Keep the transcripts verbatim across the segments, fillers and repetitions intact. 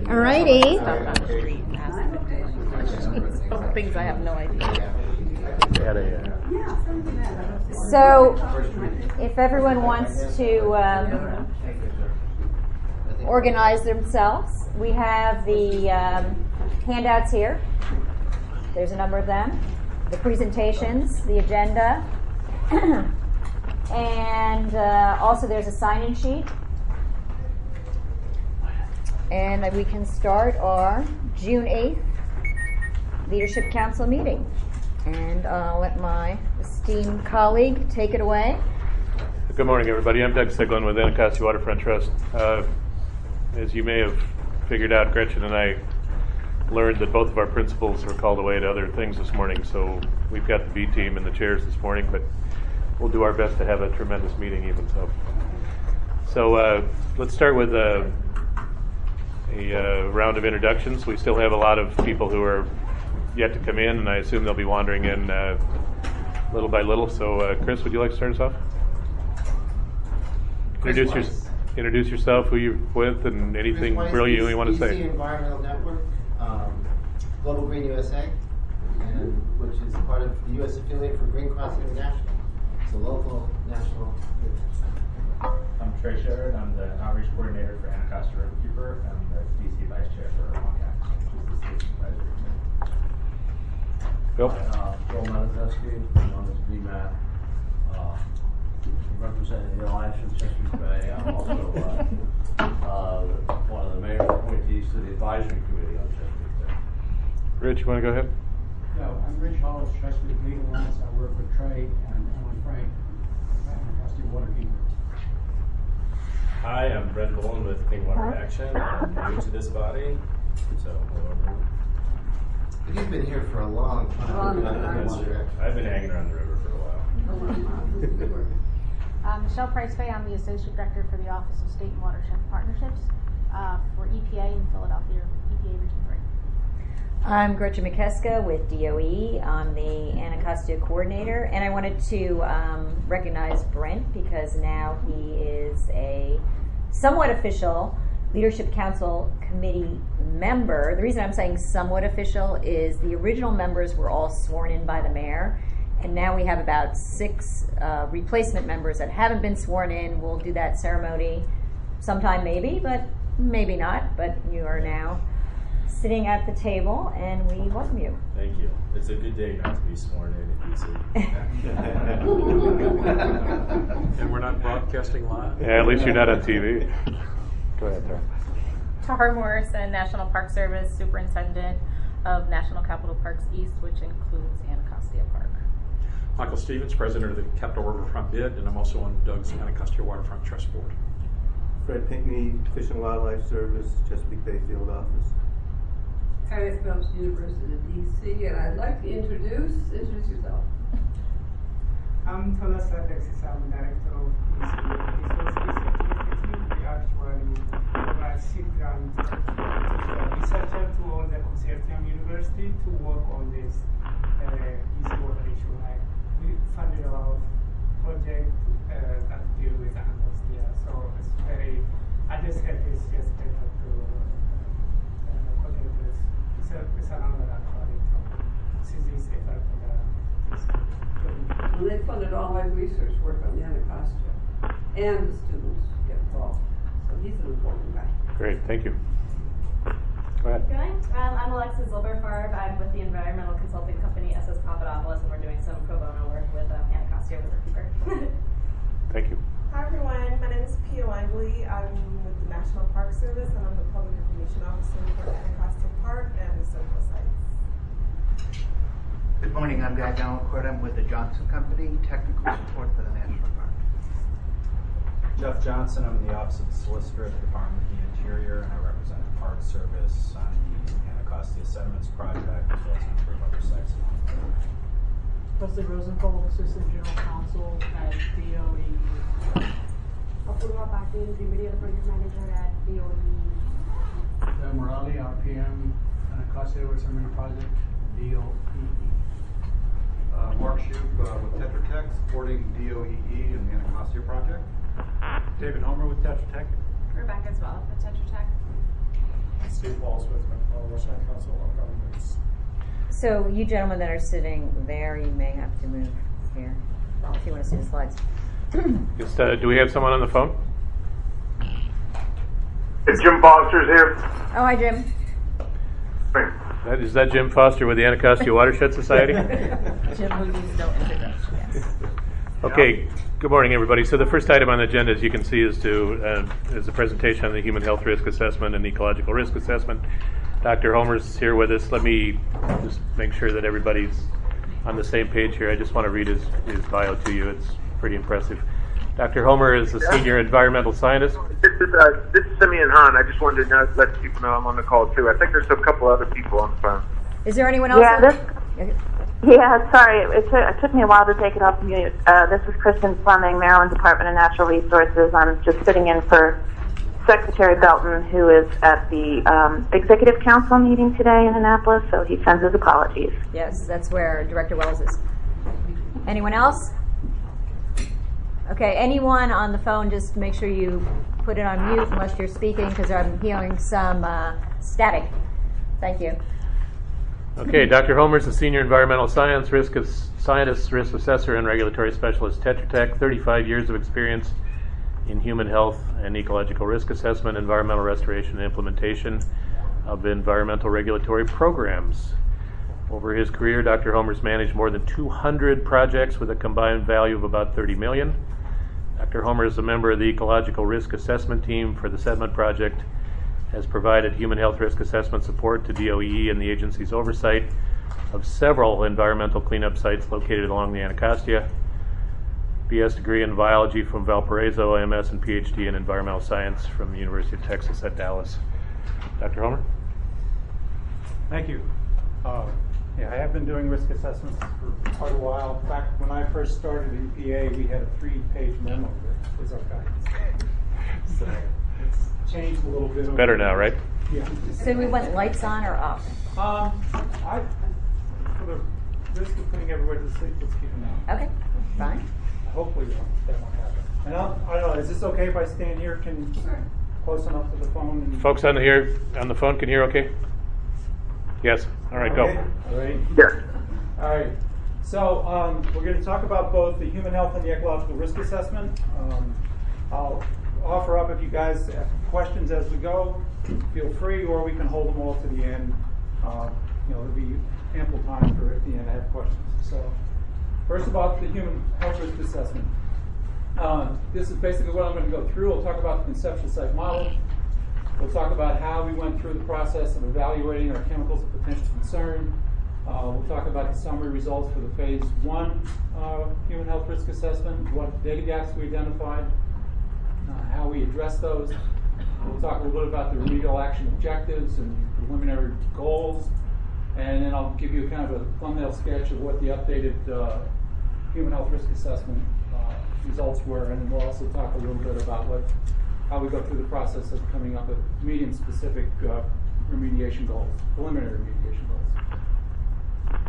Alrighty. Things I have no idea. So, if everyone wants to um, organize themselves, we have the um, handouts here. There's a number of them. The presentations, the agenda, and uh, also there's a sign-in sheet. And we can start our June eighth Leadership Council meeting. And I'll let my esteemed colleague take it away. Good morning, everybody. I'm Doug Siglin with Anacostia Waterfront Trust. Uh, as you may have figured out, Gretchen and I learned that both of our principals were called away to other things this morning, so we've got the B team and the chairs this morning, but we'll do our best to have a tremendous meeting even so. So uh, let's start with uh, a uh, round of introductions. We still have a lot of people who are yet to come in, and I assume they'll be wandering in uh, little by little. So uh, Chris, would you like to start us off? Introduce, your, introduce yourself, who you're with, and anything really you want to say. D C Environmental Network, um, Global Green U S A, and which is part of the U S affiliate for Green Cross International. It's a local, national. I'm Trey Sherrod. I'm the outreach coordinator for Anacostia Riverkeeper. I'm the D C vice chair for Pontiac, which is the state advisory committee. Bill? Uh, Joel Matuszewski, known as B MAT. Uh, representing the Alliance from Chesapeake Bay. I'm also uh, uh, one of the mayor's appointees to the advisory committee on Chesapeake Bay. Rich, you want to go ahead? No, I'm Rich Hollis, Chesapeake Legal Alliance. I work with Trey and Ellen Frank, Anacostia Waterkeeper. Hi, I'm Brent Boland with Clean Water Action. I'm new to this body, so hello everyone. But you've been here for a long time. That's true. I've been hanging around the river for a while. Um, Michelle Pricefay, I'm the Associate Director for the Office of State and Watershed Partnerships uh, for E P A in Philadelphia, E P A Region three. I'm Gretchen McKeska with D O E. I'm the Anacostia coordinator, and I wanted to um, recognize Brent because now he is a somewhat official Leadership Council Committee member. The reason I'm saying somewhat official is the original members were all sworn in by the mayor, and now we have about six uh, replacement members that haven't been sworn in. We'll do that ceremony sometime maybe, but maybe not. But you are now sitting at the table, and we welcome you. Thank you. It's a good day not to be sworn in in D C. And we're not broadcasting live? Yeah, at least you're not on T V. Go ahead, Tara. Tahar Morrison, National Park Service Superintendent of National Capital Parks East, which includes Anacostia Park. Michael Stevens, President of the Capital Riverfront Bid, and I'm also on Doug's Anacostia Waterfront Trust Board. Fred Pinckney, Fish and Wildlife Service, Chesapeake Bay Field Office. Harriet Phelps, University of D C, and I'd like to introduce, introduce yourself. I'm Thomas Alexis, I'm Director of D C Resources Institute. We actually provide seed grant to researchers to all the consortium university to work on this uh, D C water issue. Like we funded a lot of projects uh, that deal with Anacostia, so it's very, I just had this just better to uh, connect this. It's, a, it's another actually from C Z's effort for the And they funded all my research work on the Anacostia, and the students get involved. So he's an important guy. Great, thank you. Go ahead. Going. Um, I'm Alexis Zilberfarb. I'm with the environmental consulting company S S Papadopoulos, and we're doing some pro bono work with um, Anacostia Riverkeeper. Thank you. Hi everyone, my name is Pia Langley. I'm with the National Park Service, and I'm the Public Information Officer for Anacostia Park and the Central Sites. Good morning, I'm Guy Dalencourt. I'm with the Johnson Company, technical support for the National Park. Jeff Johnson, I'm in the Office of the Solicitor at the Department of the Interior, and I represent the Park Service on the Anacostia Sediments Project, as well as a number of other sites along the way. Leslie Rosenthal, Assistant General Counsel at D O E. Apurva Patil, Media Project Manager at D O E. Sam Morali, R P M, Anacostia River Sediment Project, D O E. Uh, Mark Shoup uh, with Tetra Tech, supporting D O E E and the Anacostia project. David Homer with Tetra Tech. Rebecca as well with Tetra Tech. Steve Walls with uh, Washington Council on Governments. So you gentlemen that are sitting there, you may have to move here if you want to see the slides. Just, uh, do we have someone on the phone? Jim Foster's here. Oh, hi, Jim. That, is that Jim Foster with the Anacostia Watershed Society? Jim who needs no introduction. Yes. Okay, good morning, everybody. So the first item on the agenda, as you can see, is to uh, is a presentation on the Human Health Risk Assessment and Ecological Risk Assessment. Doctor Homer's here with us. Let me just make sure that everybody's on the same page here. I just want to read his, his bio to you. It's pretty impressive. Doctor Homer is a senior environmental scientist. This is uh, this is Simeon Hahn. I just wanted to know, let people know I'm on the call too. I think there's a couple other people on the phone. Is there anyone else? Yeah, on? this, yeah. Sorry, it took, it took me a while to take it off mute. Uh, this is Kristen Fleming, Maryland Department of Natural Resources. I'm just sitting in for Secretary Belton, who is at the um, Executive Council meeting today in Annapolis, so he sends his apologies. Yes, that's where Director Wells is. Anyone else? Okay, anyone on the phone, just make sure you put it on mute unless you're speaking, because I'm hearing some uh, static. Thank you. Okay, Doctor Homer is a senior environmental science risk scientist, risk assessor, and regulatory specialist, Tetra Tech. thirty-five years of experience in human health and ecological risk assessment, environmental restoration, and implementation of environmental regulatory programs. Over his career, Doctor Homer's managed more than two hundred projects with a combined value of about thirty million dollars. Doctor Homer is a member of the Ecological Risk Assessment Team for the Sediment Project, has provided human health risk assessment support to D O E E and the agency's oversight of several environmental cleanup sites located along the Anacostia. B S degree in biology from Valparaiso, M S and P H D in environmental science from the University of Texas at Dallas. Doctor Homer? Thank you. Uh, yeah, I have been doing risk assessments for quite a while. In fact, when I first started at E P A, we had a three-page memo that was our guidance. So it's changed a little bit. It's better now, right? Yeah. So we want lights on or off? Um, I, for the risk of putting everybody to sleep, let's keep them on. Okay, fine. Hopefully that won't happen. And I'll, I don't know, is this okay if I stand here? Can sure. Close enough to the phone? And Folks on the here on the phone can hear okay? Yes. All right, okay. go. All right. Yes. All right. So um, we're going to talk about both the human health and the ecological risk assessment. Um, I'll offer up if you guys have questions as we go. Feel free, or we can hold them all to the end. Uh, you know, there'll be ample time for at the end to have questions. So first, about the human health risk assessment. Uh, this is basically what I'm going to go through. We'll talk about the conceptual site model. We'll talk about how we went through the process of evaluating our chemicals of potential concern. Uh, we'll talk about the summary results for the phase one uh, human health risk assessment, what data gaps we identified, uh, how we address those. We'll talk a little bit about the remedial action objectives and preliminary goals. And then I'll give you kind of a thumbnail sketch of what the updated uh, human health risk assessment uh, results were. And we'll also talk a little bit about what how we go through the process of coming up with medium-specific uh, remediation goals, preliminary remediation goals.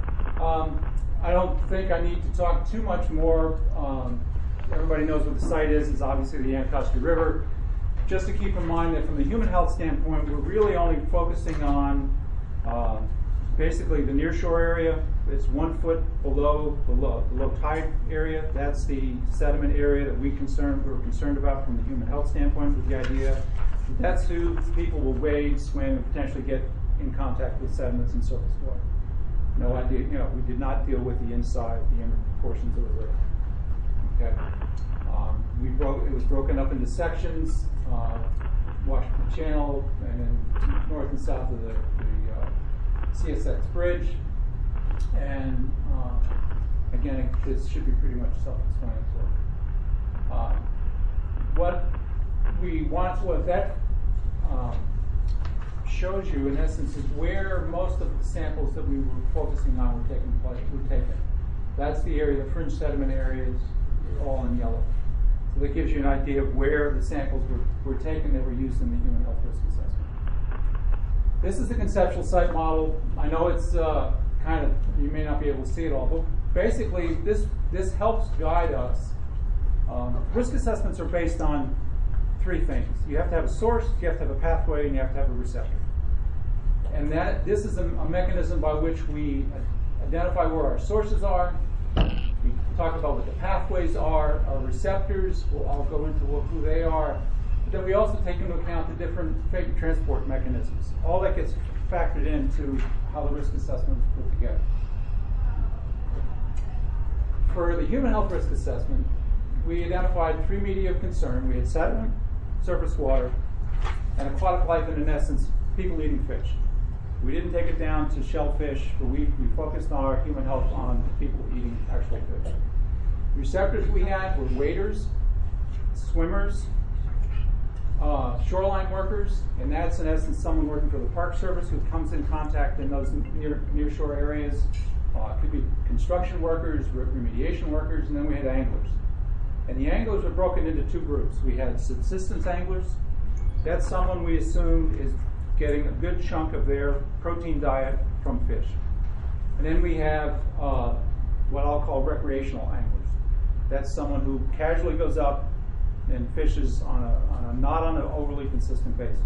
Um, I don't think I need to talk too much more. Um, everybody knows what the site is. It's obviously the Anacostia River. Just to keep in mind that from the human health standpoint, we're really only focusing on uh, basically the nearshore area. It's one foot below the low, the low tide area. That's the sediment area that we concerned, we're concerned about from the human health standpoint, with the idea that that's who people will wade, swim, and potentially get in contact with sediments and surface water. No idea, you know, we did not deal with the inside, the inner portions of the river. Okay. Um, we broke, it was broken up into sections, uh, Washington Channel, and then north and south of the, the uh, C S X bridge. And uh, again, it, this should be pretty much self-explanatory. Uh, what we want, what that um, shows you, in essence, is where most of the samples that we were focusing on were taking place, were taken. That's the area, the fringe sediment areas, all in yellow. So that gives you an idea of where the samples were, were taken that were used in the human health risk assessment. This is the conceptual site model. I know it's uh, kind of, you may not be able to see it all, but basically this, this helps guide us. Um, risk assessments are based on three things. You have to have a source, you have to have a pathway, and you have to have a receptor. and that this is a, a mechanism by which we identify where our sources are. We talk about what the pathways are, our receptors. We'll, I'll go into what, who they are. But then we also take into account the different freight and transport mechanisms. All that gets factored into how the risk assessment is put together. For the human health risk assessment, we identified three media of concern. We had sediment, surface water, and aquatic life, and in essence, people eating fish. We didn't take it down to shellfish, but we, we focused on our human health on people eating actual fish. Receptors we had were waders, swimmers, uh, shoreline workers, and that's in essence someone working for the Park Service who comes in contact in those near, near shore areas. Uh, it could be construction workers, remediation workers, and then we had anglers. And the anglers were broken into two groups. We had subsistence anglers. That's someone we assumed is getting a good chunk of their protein diet from fish. And then we have uh, what I'll call recreational anglers. That's someone who casually goes up and fishes on a, on a not on an overly consistent basis.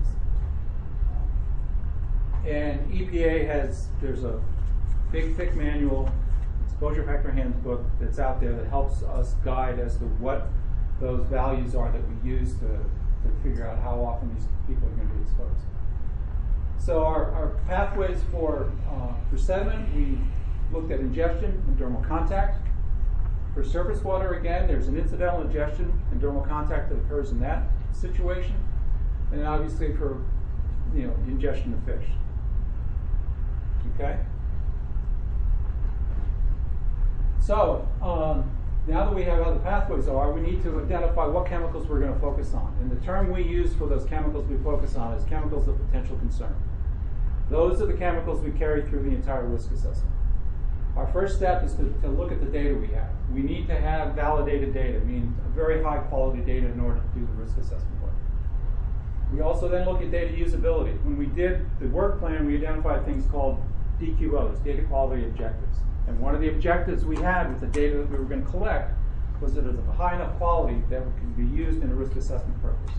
And E P A has, there's a big thick manual, exposure factor handbook that's out there that helps us guide as to what those values are that we use to, to figure out how often these people are going to be exposed. So our, our pathways for, uh, for sediment, we looked at ingestion and dermal contact. For surface water, again, there's an incidental ingestion and dermal contact that occurs in that situation. And then obviously for, you know, ingestion of fish. Okay? So, um, now that we have how the pathways are, we need to identify what chemicals we're going to focus on. And the term we use for those chemicals we focus on is chemicals of potential concern. Those are the chemicals we carry through the entire risk assessment. Our first step is to, to look at the data we have. We need to have validated data, meaning very high quality data in order to do the risk assessment work. We also then look at data usability. When we did the work plan, we identified things called D Q Os, data quality objectives. And one of the objectives we had with the data that we were going to collect was that it was of a high enough quality that it could be used in a risk assessment purpose.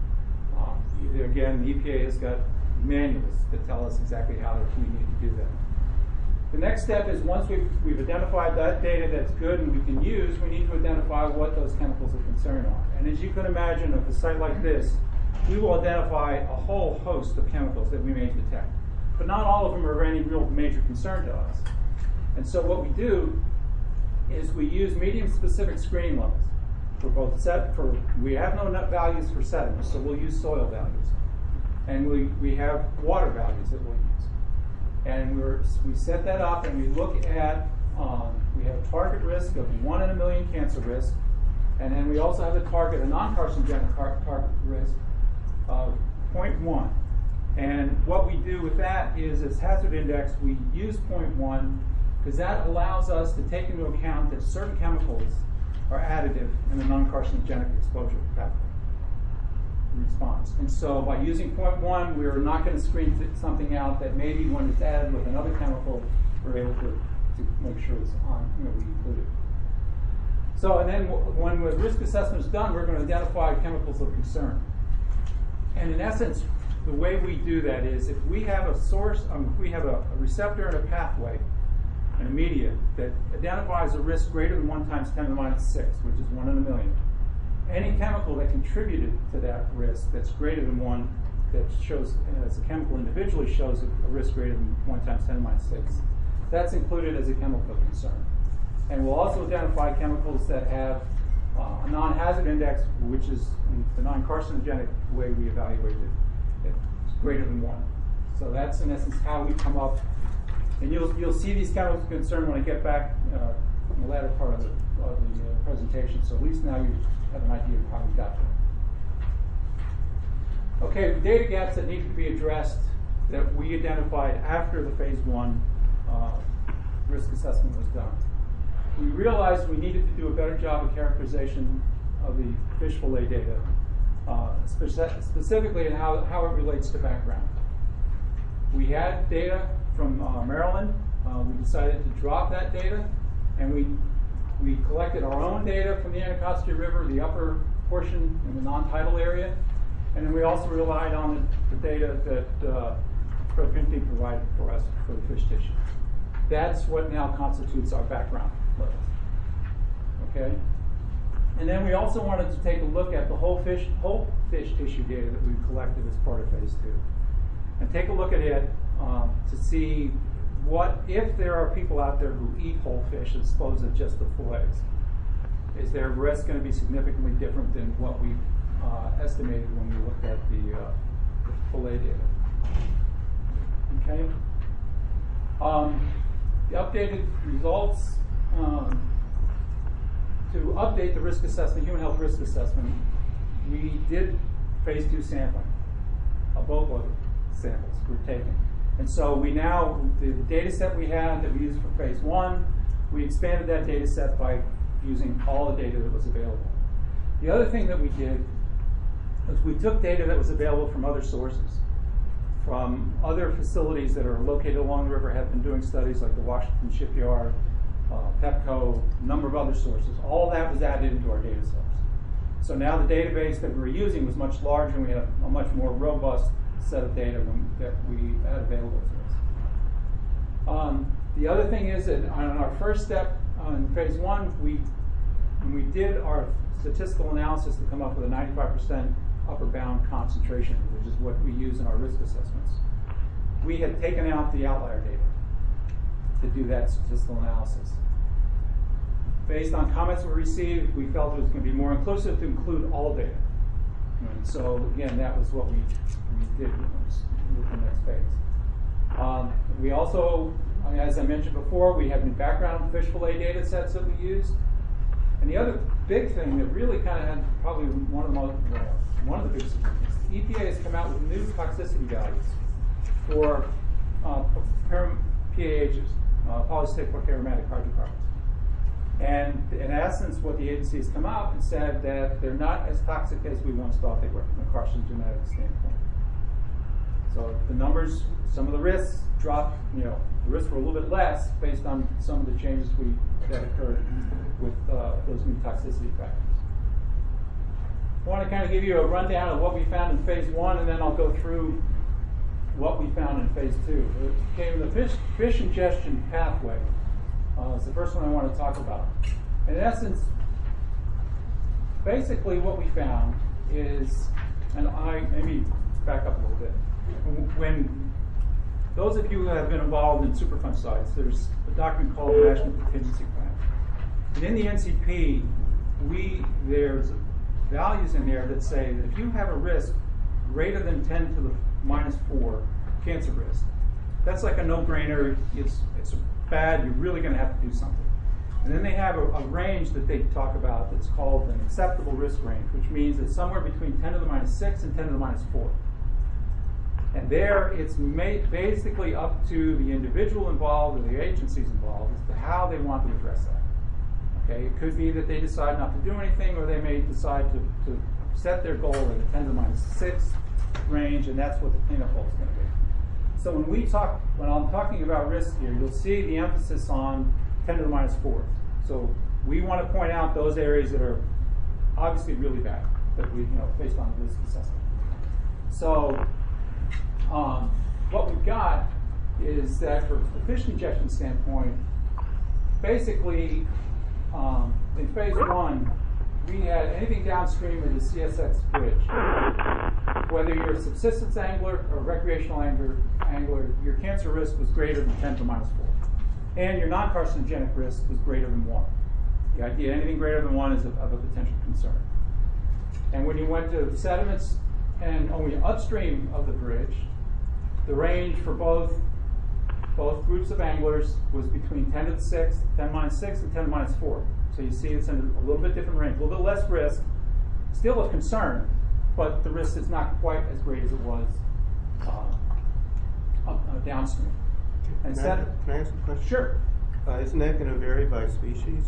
Um, either, again, the E P A has got manuals that tell us exactly how we need to do that. The next step is once we've, we've identified that data that's good and we can use, we need to identify what those chemicals of concern are. And as you can imagine, at a site like this, we will identify a whole host of chemicals that we may detect. But not all of them are of any real major concern to us. And so what we do is we use medium-specific screening levels for both set for we have no net values for sediment, so we'll use soil values, and we we have water values that we'll use, and we're we set that up and we look at um, we have a target risk of one in a million cancer risk, and then we also have a target a non-carcinogenic target risk of zero point one. And what we do with that is as hazard index we use zero point one. Because that allows us to take into account that certain chemicals are additive in the non-carcinogenic exposure pathway response. And so by using zero point one, we're not going to screen something out that maybe when it's added with another chemical, we're able to, to make sure it's on, you know, we include it. So, and then w when the risk assessment is done, we're going to identify chemicals of concern. And in essence, the way we do that is if we have a source, um, if we have a, a receptor and a pathway, and a media that identifies a risk greater than one times ten to the minus six, which is one in a million. Any chemical that contributed to that risk that's greater than one, that shows, as a chemical individually shows a, a risk greater than one times ten to the minus six, that's included as a chemical of concern. And we'll also identify chemicals that have uh, a non-hazard index, which is in the non-carcinogenic way we evaluate it, it's greater than one. So that's in essence how we come up. And you'll, you'll see these chemicals of concern when I get back uh, in the latter part of the, of the uh, presentation. So at least now you have an idea of how we got there. Okay, the data gaps that need to be addressed that we identified after the phase one uh, risk assessment was done. We realized we needed to do a better job of characterization of the fish fillet data, uh, speci specifically in how, how it relates to background. We had data from uh, Maryland. Uh, we decided to drop that data, and we we collected our own data from the Anacostia River, the upper portion in the non-tidal area, and then we also relied on the, the data that uh, Pinkney provided for us for the fish tissue. That's what now constitutes our background levels. Okay? And then we also wanted to take a look at the whole fish, whole fish tissue data that we collected as part of phase two. And take a look at it um, to see what, if there are people out there who eat whole fish as opposed to just the fillets, is their risk going to be significantly different than what we uh, estimated when we looked at the, uh, the fillet data? Okay. Um, the updated results, um, to update the risk assessment, human health risk assessment, we did phase two sampling of both of the samples were taken. And so we now, the, the data set we had that we used for phase one, we expanded that data set by using all the data that was available. The other thing that we did was we took data that was available from other sources, from other facilities that are located along the river, have been doing studies like the Washington Shipyard, uh, Pepco, a number of other sources. All that was added into our data sets. So now the database that we were using was much larger, and we had a, a much more robust set of data when, that we had available to us. Um, the other thing is that on our first step on phase one, we when we did our statistical analysis to come up with a ninety-five percent upper bound concentration, which is what we use in our risk assessments, we had taken out the outlier data to do that statistical analysis. Based on comments we received, we felt it was going to be more inclusive to include all data. And so again, that was what we, we did with the next phase. Um, we also, as I mentioned before, we have new background fish fillet data sets that we used. And the other big thing that really kind of had probably one of the most, well, one of the big significance, the E P A has come out with new toxicity values for uh, P A Hs, uh, polycyclic aromatic hydrocarbons. And in essence, what the agency has come out and said that they're not as toxic as we once thought they were from a carcinogenetic standpoint. So the numbers, some of the risks dropped, you know, the risks were a little bit less based on some of the changes we that occurred with uh, those new toxicity factors. I want to kind of give you a rundown of what we found in phase one, and then I'll go through what we found in phase two. Okay, the fish, fish ingestion pathway uh, is the first one I want to talk about. In essence, basically what we found is, and I maybe back up a little bit. When those of you who have been involved in Superfund sites, there's a document called the National Contingency Plan. And in the N C P, we there's values in there that say that if you have a risk greater than ten to the minus four cancer risk, that's like a no-brainer. It's it's bad. You're really going to have to do something. And then they have a, a range that they talk about that's called an acceptable risk range, which means it's somewhere between ten to the minus six and ten to the minus four. And there, it's made basically up to the individual involved or the agencies involved as to how they want to address that. Okay, it could be that they decide not to do anything, or they may decide to, to set their goal at a ten to the minus six range, and that's what the cleanup goal is going to be. So when we talk, when I'm talking about risk here, you'll see the emphasis on ten to the minus four. So we want to point out those areas that are obviously really bad, that we, you know, based on the risk assessment. So um, what we've got is that for the fish injection standpoint, basically um, in phase one, we had anything downstream of the C S X bridge. Whether you're a subsistence angler or recreational angler, angler, your cancer risk was greater than ten to the minus four. And your non-carcinogenic risk was greater than one. The idea anything greater than one is of, of a potential concern. And when you went to sediments and only upstream of the bridge, the range for both both groups of anglers was between ten to the six, ten to the minus six, and ten to the minus four. So you see it's in a little bit different range, a little bit less risk, still of concern, but the risk is not quite as great as it was uh, up, uh, downstream. And Can, set, I, can I ask a question? Sure. Uh, isn't that going to vary by species?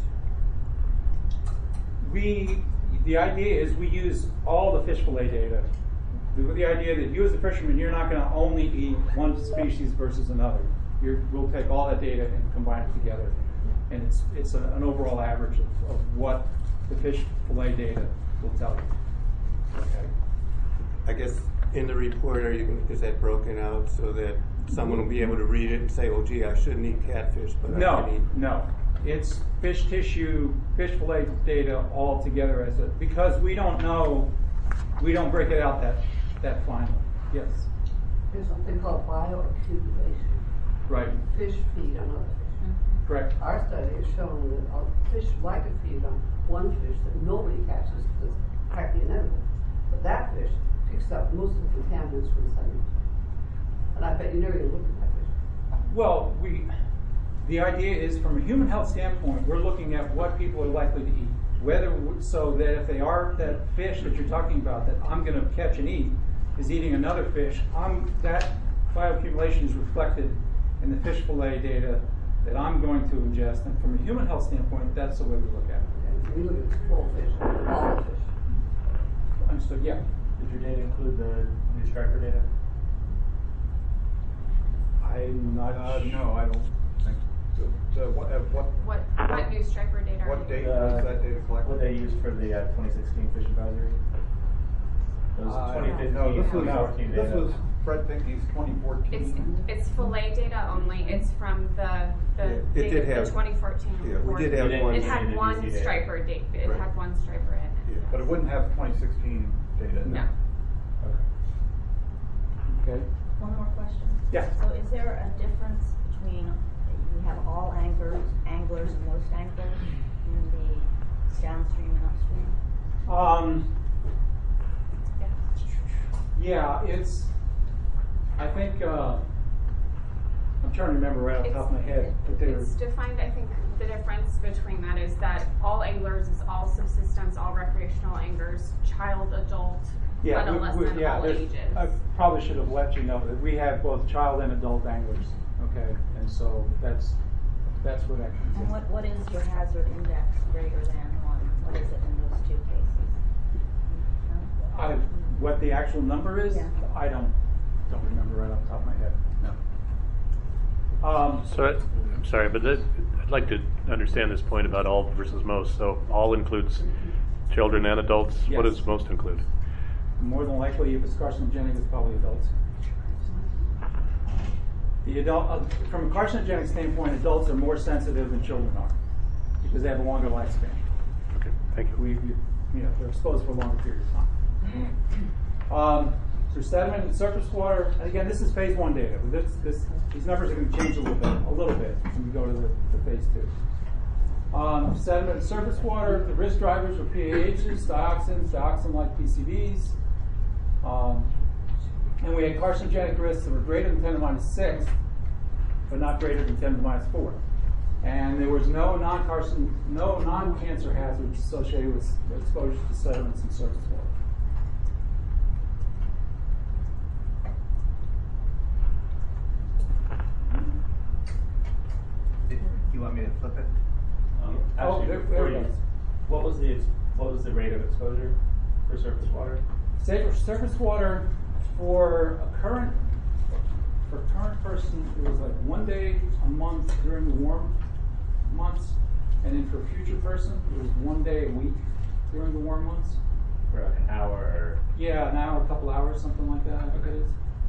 We, the idea is we use all the fish fillet data with the idea that you as a fisherman, you're not going to only eat one species versus another. You're, we'll take all that data and combine it together. And it's, it's a, an overall average of, of what the fish fillet data will tell you. Okay. I guess in the report, are you going, is that broken out so that someone will be able to read it and say, oh gee, I shouldn't eat catfish, but I No, can eat? no. It's fish tissue, fish fillet data all together as a, because we don't know, we don't break it out that, that finely. Yes. There's something called bioaccumulation. Right. Fish feed on other fish. Correct. Our study has shown that our fish like to feed on one fish that nobody catches because it's practically inedible. But that fish picks up most of the contaminants from the sediment. And I bet you never even looked at that fish. Well, we, the idea is from a human health standpoint, we're looking at what people are likely to eat. Whether, so that if they are, that fish that you're talking about that I'm going to catch and eat is eating another fish, I'm, that bioaccumulation is reflected in the fish fillet data that I'm going to ingest. And from a human health standpoint, that's the way we look at it. We look at full fish, all the fish. Understood, yeah. Did your data include the new striper data? I'm not Uh, no, I don't think so. So what, uh, what, What, what new striper data are what you- date Uh, was that data collected? What they used for the uh, twenty sixteen fish advisory? It was Uh, twenty fifteen, no, this was, twenty fourteen this data. was Fred Pinckney's twenty fourteen. It's it's fillet data only. It's from the the, Yeah, it data, did have- the twenty fourteen yeah, we report. did have one. It had one data. striper date. It Right. had one striper in it. Yeah, but it wouldn't have twenty sixteen data. No. Okay. One more question. Yeah. So is there a difference between, you have all anglers, anglers and most anglers in the downstream and upstream? Um, yeah, it's, I think, uh, I'm trying to remember right off the top of my head. But they were, It's defined, I think the difference between that is that all anglers is all subsistence, all recreational anglers, child, adult, yeah, we- adolescent, we- yeah, all there's- ages. I probably should have let you know that we have both child and adult anglers, okay? And so that's, that's where that comes in. And what, what is your hazard index greater than one? What is it in those two cases? I, what the actual number is, Yeah. I don't, don't remember right off the top of my head, no. Um, So, I- I'm sorry, but that, I'd like to understand this point about all versus most. So all includes children and adults? What Yes. does most include? More than likely, if it's carcinogenic, it's probably adults. The adult, uh, from a carcinogenic standpoint, adults are more sensitive than children are because they have a longer lifespan. Okay, thank you. We, we you know, they're exposed for a longer period of time. Um, through sediment and surface water, and again, this is phase one data. But this, this, these numbers are going to change a little bit, a little bit when we go to the, the phase two. Um, sediment and surface water, the risk drivers were P A Hs, dioxins, dioxin-like P C Bs. Um, and we had carcinogenic risks that were greater than ten to the minus six, but not greater than ten to the minus four. And there was no non-carcin, no non-cancer hazards associated with exposure to sediments and surface water. You want me to flip it? Um, Oh, actually, there- before there it you- is. What was the ex- what was the rate of exposure for surface water? Say for surface water, for a current, for a current person, it was like one day a month during the warm months, and then for a future person, it was one day a week during the warm months. For like an hour or Yeah, an hour, a couple hours, something like that, I think it is.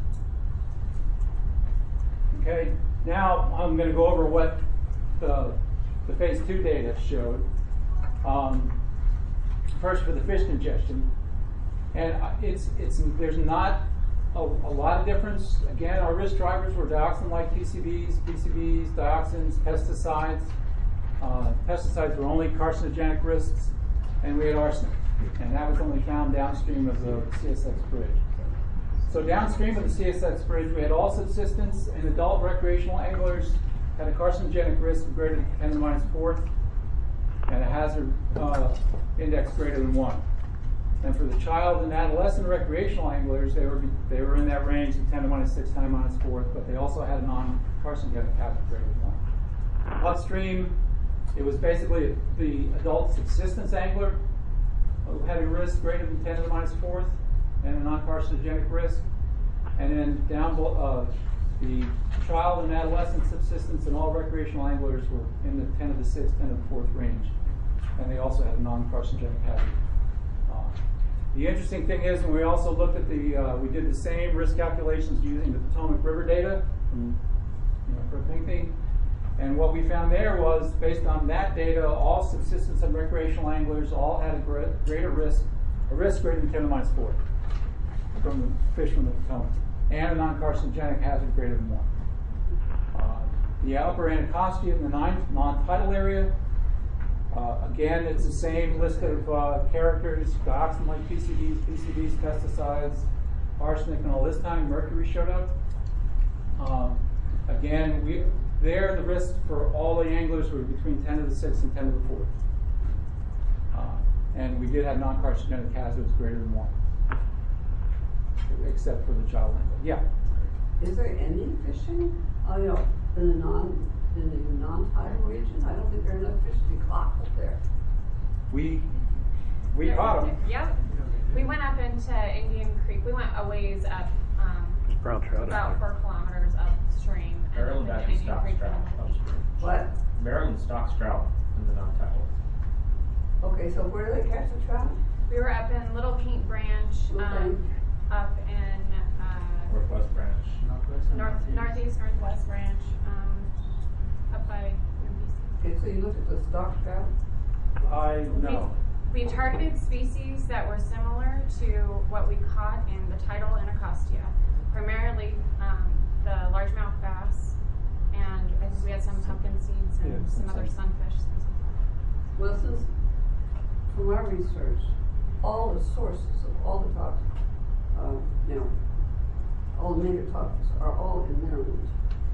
Okay, now I'm going to go over what the, the phase two data showed. Um, first for the fish congestion, and I- it's it's there's not a, a lot of difference. Again, our risk drivers were dioxin-like P C Bs, P C Bs, dioxins, pesticides. Uh, pesticides were only carcinogenic risks, and we had arsenic, and that was only found downstream of the C S X bridge. So downstream of the C S X bridge, we had all subsistence and adult recreational anglers had a carcinogenic risk of greater than ten to the minus fourth, and a hazard uh, index greater than one. And for the child and adolescent recreational anglers, they were they were in that range of ten to the minus six, ten to the minus fourth, but they also had a non-carcinogenic hazard greater than one. Upstream, it was basically the adult subsistence angler who had a risk greater than ten to the minus fourth and a non-carcinogenic risk. And then down below, uh, the child and adolescent subsistence and all recreational anglers were in the ten to the sixth, ten to the fourth range. And they also had a non-carcinogenic hazard uh, the interesting thing is, when we also looked at the, uh, we did the same risk calculations using the Potomac River data from, you know, for Pinckney. And what we found there was, based on that data, all subsistence and recreational anglers all had a gre- greater risk, a risk greater than ten to the minus four from the fish from the Potomac, and a non-carcinogenic hazard greater than one. Uh, the upper Anacostia in the ninth non-tidal area, uh, again, it's the same list of uh, characters: dioxin-like P C Bs, P C Bs, pesticides, arsenic, and all this time mercury showed up. Um, again, we there the risk for all the anglers were between ten to the sixth and ten to the fourth, uh, and we did have non-carcinogenic hazards greater than one, except for the child angler. Yeah. Is there any fishing? Oh, you know, in the non in the non-tidal region, I don't think there are enough fish to be caught up there. We we caught them. Yep. We went up into Indian Creek. We went a ways up, um, brown trout about four kilometers upstream. and Maryland up into actually Indian stocks Creek trout and- upstream. What? Maryland stocks trout in the non-tidal. Okay, so where do they catch the trout? We were up in Little Paint Branch, Little um, up in uh, Northwest branch. north northeast northwest branch, um, up by N B C. Okay, so you look at the stock trout? I know. We targeted species that were similar to what we caught in the tidal Anacostia, primarily um, the largemouth bass, and I think we had some pumpkin seeds and Yeah, some other sunfish. Well, since from our research, all the sources of all the toxins, uh, you know, all the major toxins are all in Maryland.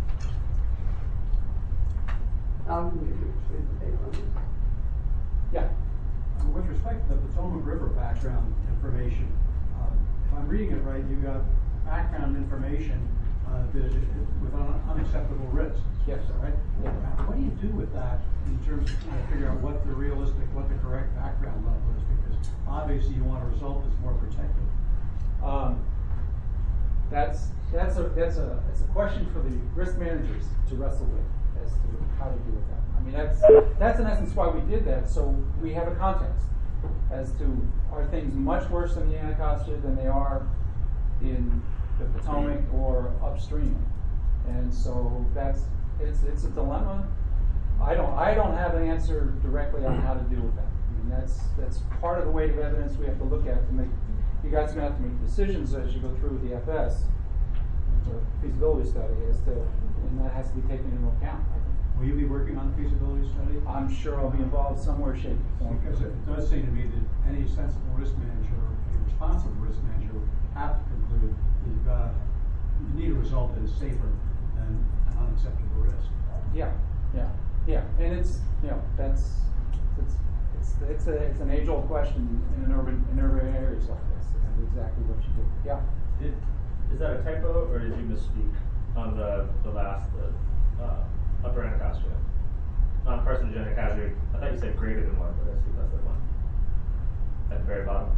I'll give you a paper on this. Yeah. Uh, With respect to the Potomac River background information, um, if I'm reading it right, you got background information uh, that it, it, with un- unacceptable risks. Yes. Is that right? Yeah. Uh, What do you do with that in terms of trying to figure out what the realistic, what the correct background level is? Because obviously you want a result that's more protective. Um, that's that's a that's a it's a question for the risk managers to wrestle with as to how to deal with that. I mean, that's that's in essence why we did that, so we have a context as to, are things much worse in the Anacostia than they are in the Potomac or upstream, and so that's it's it's a dilemma. I don't I don't have an answer directly on how to deal with that. I mean, that's that's part of the weight of evidence we have to look at to make. You guys are going to have to make decisions as you go through the F S, the feasibility study, as to, and that has to be taken into account, I think. Will you be working on the feasibility study? I'm sure I'll be involved somewhere, shape, or form. Because it does seem to me that any sensible risk manager, any responsible risk manager would have to conclude that you've got, you need a result that is safer than an unacceptable risk. Yeah, yeah, yeah, and it's, you know, that's, it's, it's, it's a, it's an age-old question in an urban, in urban areas like this, and exactly what you do. Yeah. Did, is that a typo, or did you misspeak on the, the last, the uh, upper Anacostia? Non-carcinogenic hazard, I thought you said greater than one, but I see less than one. At the very bottom.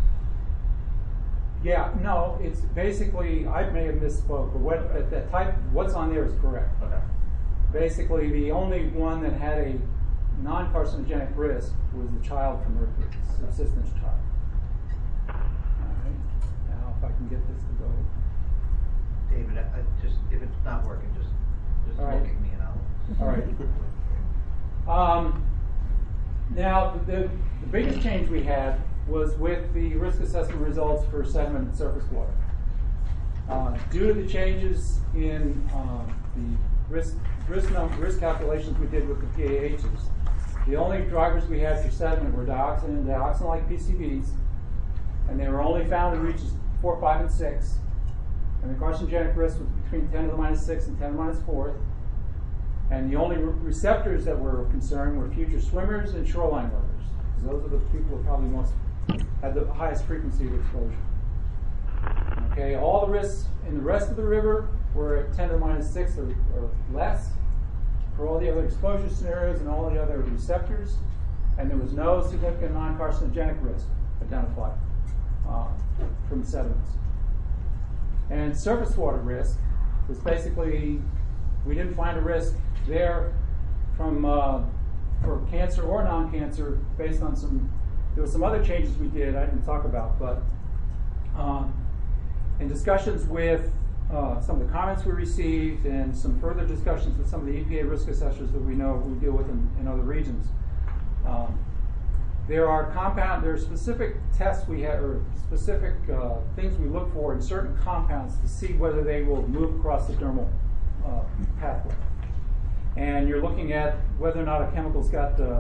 Yeah, no, it's basically, I may have misspoke, but what, at that type, what's on there is correct. Okay. Basically, the only one that had a non-carcinogenic risk was the child from mercury, subsistence child. All right. Now, if I can get this to go. David, I, I just, if it's not working, just, just All look right. at me and I'll. All right. Um, now, the, the biggest change we had was with the risk assessment results for sediment and surface water. Uh, due to the changes in um, the risk risk, num- risk calculations we did with the P A Hs, the only drivers we had for sediment were dioxin and dioxin-like P C Bs, and they were only found in reaches four, five, and six. And the carcinogenic risk was between ten to the minus six and ten to the minus fourth. And the only re- receptors that were of concern were future swimmers and shoreline workers, because those are the people who probably most had the highest frequency of exposure. Okay, all the risks in the rest of the river were at ten to the minus six or, or less for all the other exposure scenarios and all the other receptors, and there was no significant non-carcinogenic risk identified uh, from sediments. And surface water risk was basically, we didn't find a risk there from uh, for cancer or non-cancer based on some there were some other changes we did I didn't talk about, but um, in discussions with uh, some of the comments we received and some further discussions with some of the E P A risk assessors that we know we deal with in, in other regions, um, there are compound, there are specific tests we have, or specific uh, things we look for in certain compounds to see whether they will move across the dermal uh, pathway. And you're looking at whether or not a chemical's got, uh,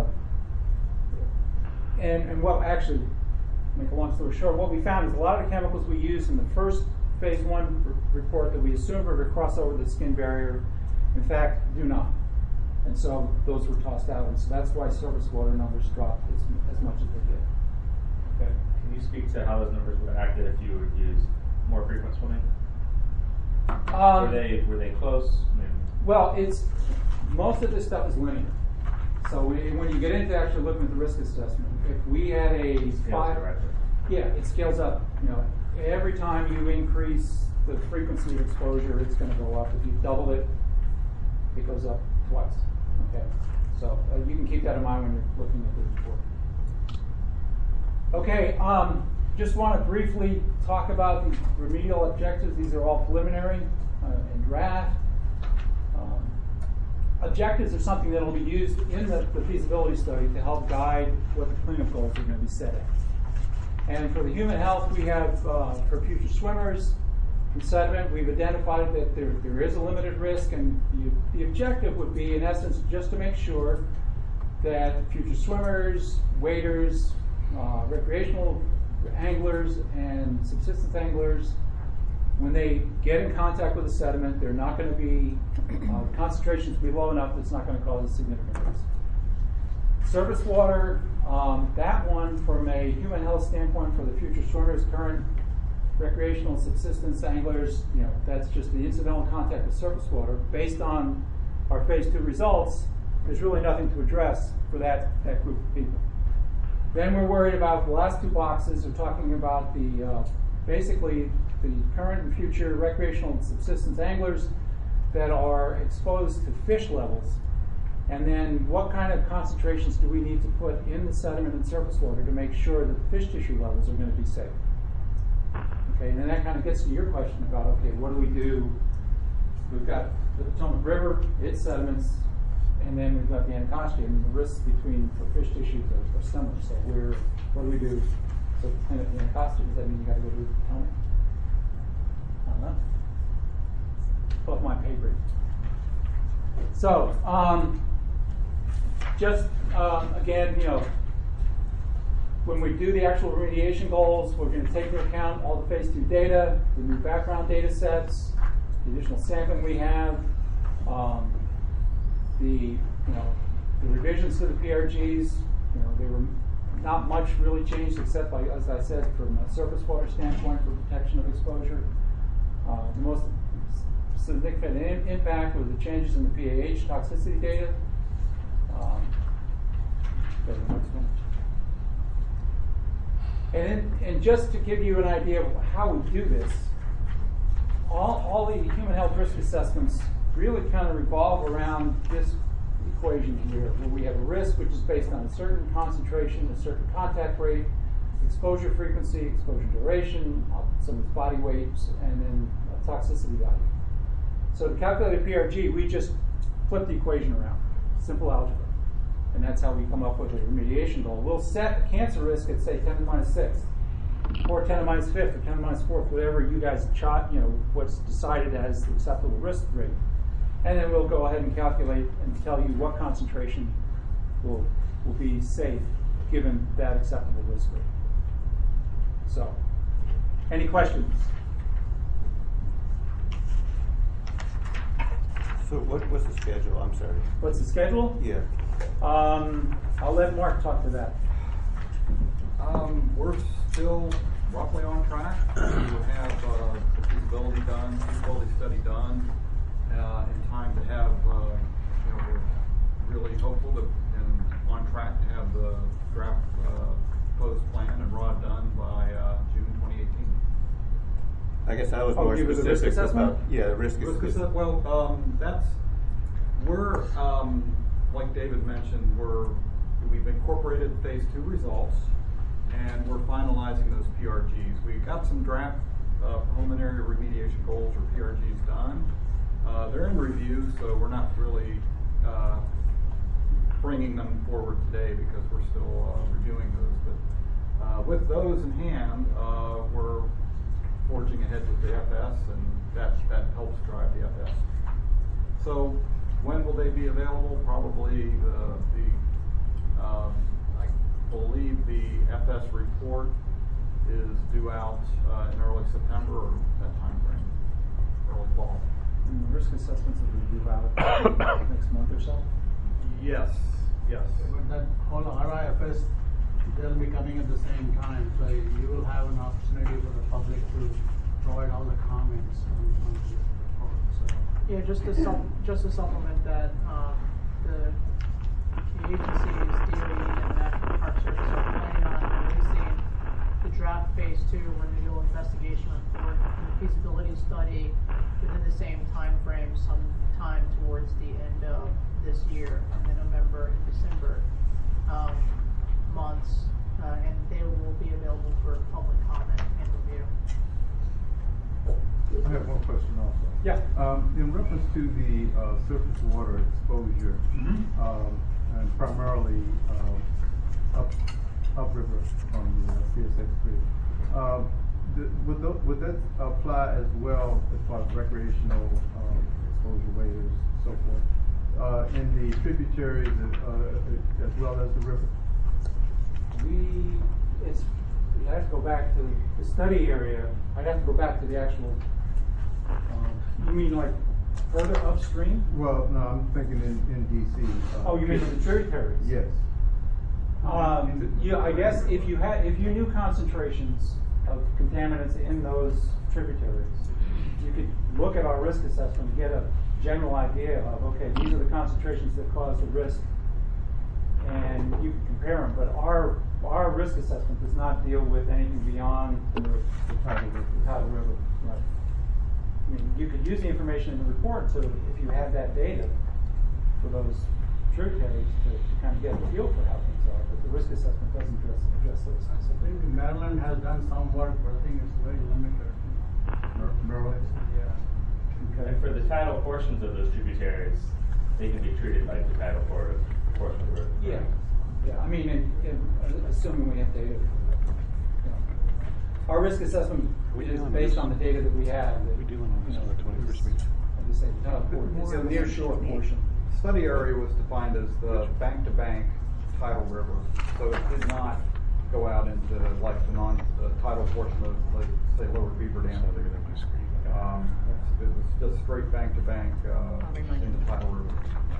and, and what actually, make a long story short, what we found is a lot of the chemicals we used in the first phase one r- report that we assumed were to cross over the skin barrier, in fact, do not. And so those were tossed out, and so that's why surface water numbers dropped as, as much as they did. Okay. Can you speak to how those numbers would have acted if you would use more frequent swimming? Um, were they were they close? I mean, well, it's most of this stuff is linear. So we, when you get into actually looking at the risk assessment, if we had a five, yeah, it scales up. You know, every time you increase the frequency of exposure, it's going to go up. If you double it, it goes up twice. Okay, so uh, you can keep that in mind when you're looking at the report. Okay, um, just want to briefly talk about the remedial objectives. These are all preliminary uh, and draft. Um, objectives are something that will be used in the, the feasibility study to help guide what the cleanup goals are going to be set at. And for the human health, we have, uh, for future swimmers, in sediment, we've identified that there, there is a limited risk, and the, the objective would be, in essence, just to make sure that future swimmers, waders, uh, recreational anglers, and subsistence anglers, when they get in contact with the sediment, they're not going to be, uh, concentrations will be low enough that it's not going to cause a significant risk. Surface water, um, that one from a human health standpoint for the future swimmers, current recreational subsistence anglers, you know, that's just the incidental contact with surface water. Based on our phase two results, there's really nothing to address for that, that group of people. Then we're worried about the last two boxes are talking about the, uh, basically the current and future recreational and subsistence anglers that are exposed to fish levels. And then what kind of concentrations do we need to put in the sediment and surface water to make sure that the fish tissue levels are going to be safe? Okay, and then that kind of gets to your question about, okay, what do we do? We've got the Potomac River, its sediments, and then we've got the Anacostia, and the risks between for fish tissues are, are similar. So we're, what do we do? So to clean up the Anacostia, does that mean you got to go to the Potomac? I don't know. Above my pay grade. So, um, just um, again, you know, when we do the actual remediation goals, we're going to take into account all the phase two data, the new background data sets, the additional sampling we have, um, the you know the revisions to the P R Gs. You know, there were not much really changed except, by, as I said, from a surface water standpoint for protection of exposure. Uh, the most significant in- impact was the changes in the P A H toxicity data. Um, go to the next one. And, and just to give you an idea of how we do this, all, all the human health risk assessments really kind of revolve around this equation here, where we have a risk which is based on a certain concentration, a certain contact rate, exposure frequency, exposure duration, some of its body weights, and then a toxicity value. So to calculate a P R G, we just flip the equation around, simple algebra. And that's how we come up with a remediation goal. We'll set a cancer risk at, say, ten to the minus sixth, or ten to the minus fifth, or ten to the minus fourth, whatever you guys chart, you know, what's decided as the acceptable risk rate. And then we'll go ahead and calculate and tell you what concentration will, will be safe given that acceptable risk rate. So, any questions? So what, what's the schedule? I'm sorry. What's the schedule? Yeah. Um, I'll let Mark talk to that. Um, we're still roughly on track to have uh, the feasibility done, feasibility study done uh, in time to have, uh, you know, we're really hopeful to, and on track to have the draft uh, proposed plan and R O D done by uh, June twenty eighteen. I guess I was Oh, more you was a specific risk assessment? about yeah, risk, risk assessment. assessment. Well, um, that's we're um, like David mentioned, we're we've incorporated phase two results and we're finalizing those P R Gs. We got some draft uh, preliminary remediation goals or P R Gs done. Uh, they're in review, so we're not really uh, bringing them forward today because we're still uh, reviewing those. But uh, with those in hand, uh, we're forging ahead with the F S, and that, that helps drive the F S. So when will they be available? Probably the, the um, I believe the F S report is due out uh, in early September or that time frame, early fall. And the risk assessments will be due out next month or so? Yes, yes. But that whole R I F S, they'll be coming at the same time, so you will have an opportunity for the public to provide all the comments on, on the report. So. Yeah, just to sup- just to supplement that, um, the, the agencies, D O E and National Park Service are planning on releasing the draft phase two remedial investigation report and the feasibility study within the same time frame, sometime towards the end of this year, in the November and December um, months, uh, and they will be available for public comment and review. I have one question also. Yeah. Um, in reference to the uh, surface water exposure, mm-hmm. um, and primarily uh, up upriver from the uh, C S X three, um, the, would, th would that apply as well as far as recreational um, exposure waivers and so forth uh, in the tributaries uh, as well as the river? We, it's, you have to go back to the study area. I'd have to go back to the actual, um, you mean like further upstream? Well, no, I'm thinking in, in D C. Uh, oh, you mean in the tributaries? Yes. Um, yeah, I guess if you had, if you knew concentrations of contaminants in those tributaries, you could look at our risk assessment and get a general idea of, okay, these are the concentrations that cause the risk, and you can compare them. But our our risk assessment does not deal with anything beyond the, the tidal river. The tidal river. Right. I mean, you could use the information in the report to, if you had that data for those tributaries, to, to kind of get a feel for how things are. But the risk assessment doesn't address address those. I think Maryland has done some work, but I think it's very limited. Maryland. Yeah. Okay. And for the tidal portions of those tributaries, they can be treated like the tidal portion of the river. Yeah. Yeah, I mean, in, in, assuming we have data. You know, our risk assessment is based on the data that we have. That, we do on this on the twenty-first meeting. I just say the tidal portion. It's a near shore portion. Study area was defined as the bank-to-bank tidal river, so it did not go out into like the non-tidal portion of, like, say, Lower Beaver Dam. Um, it was just straight bank-to-bank uh, in the tidal river.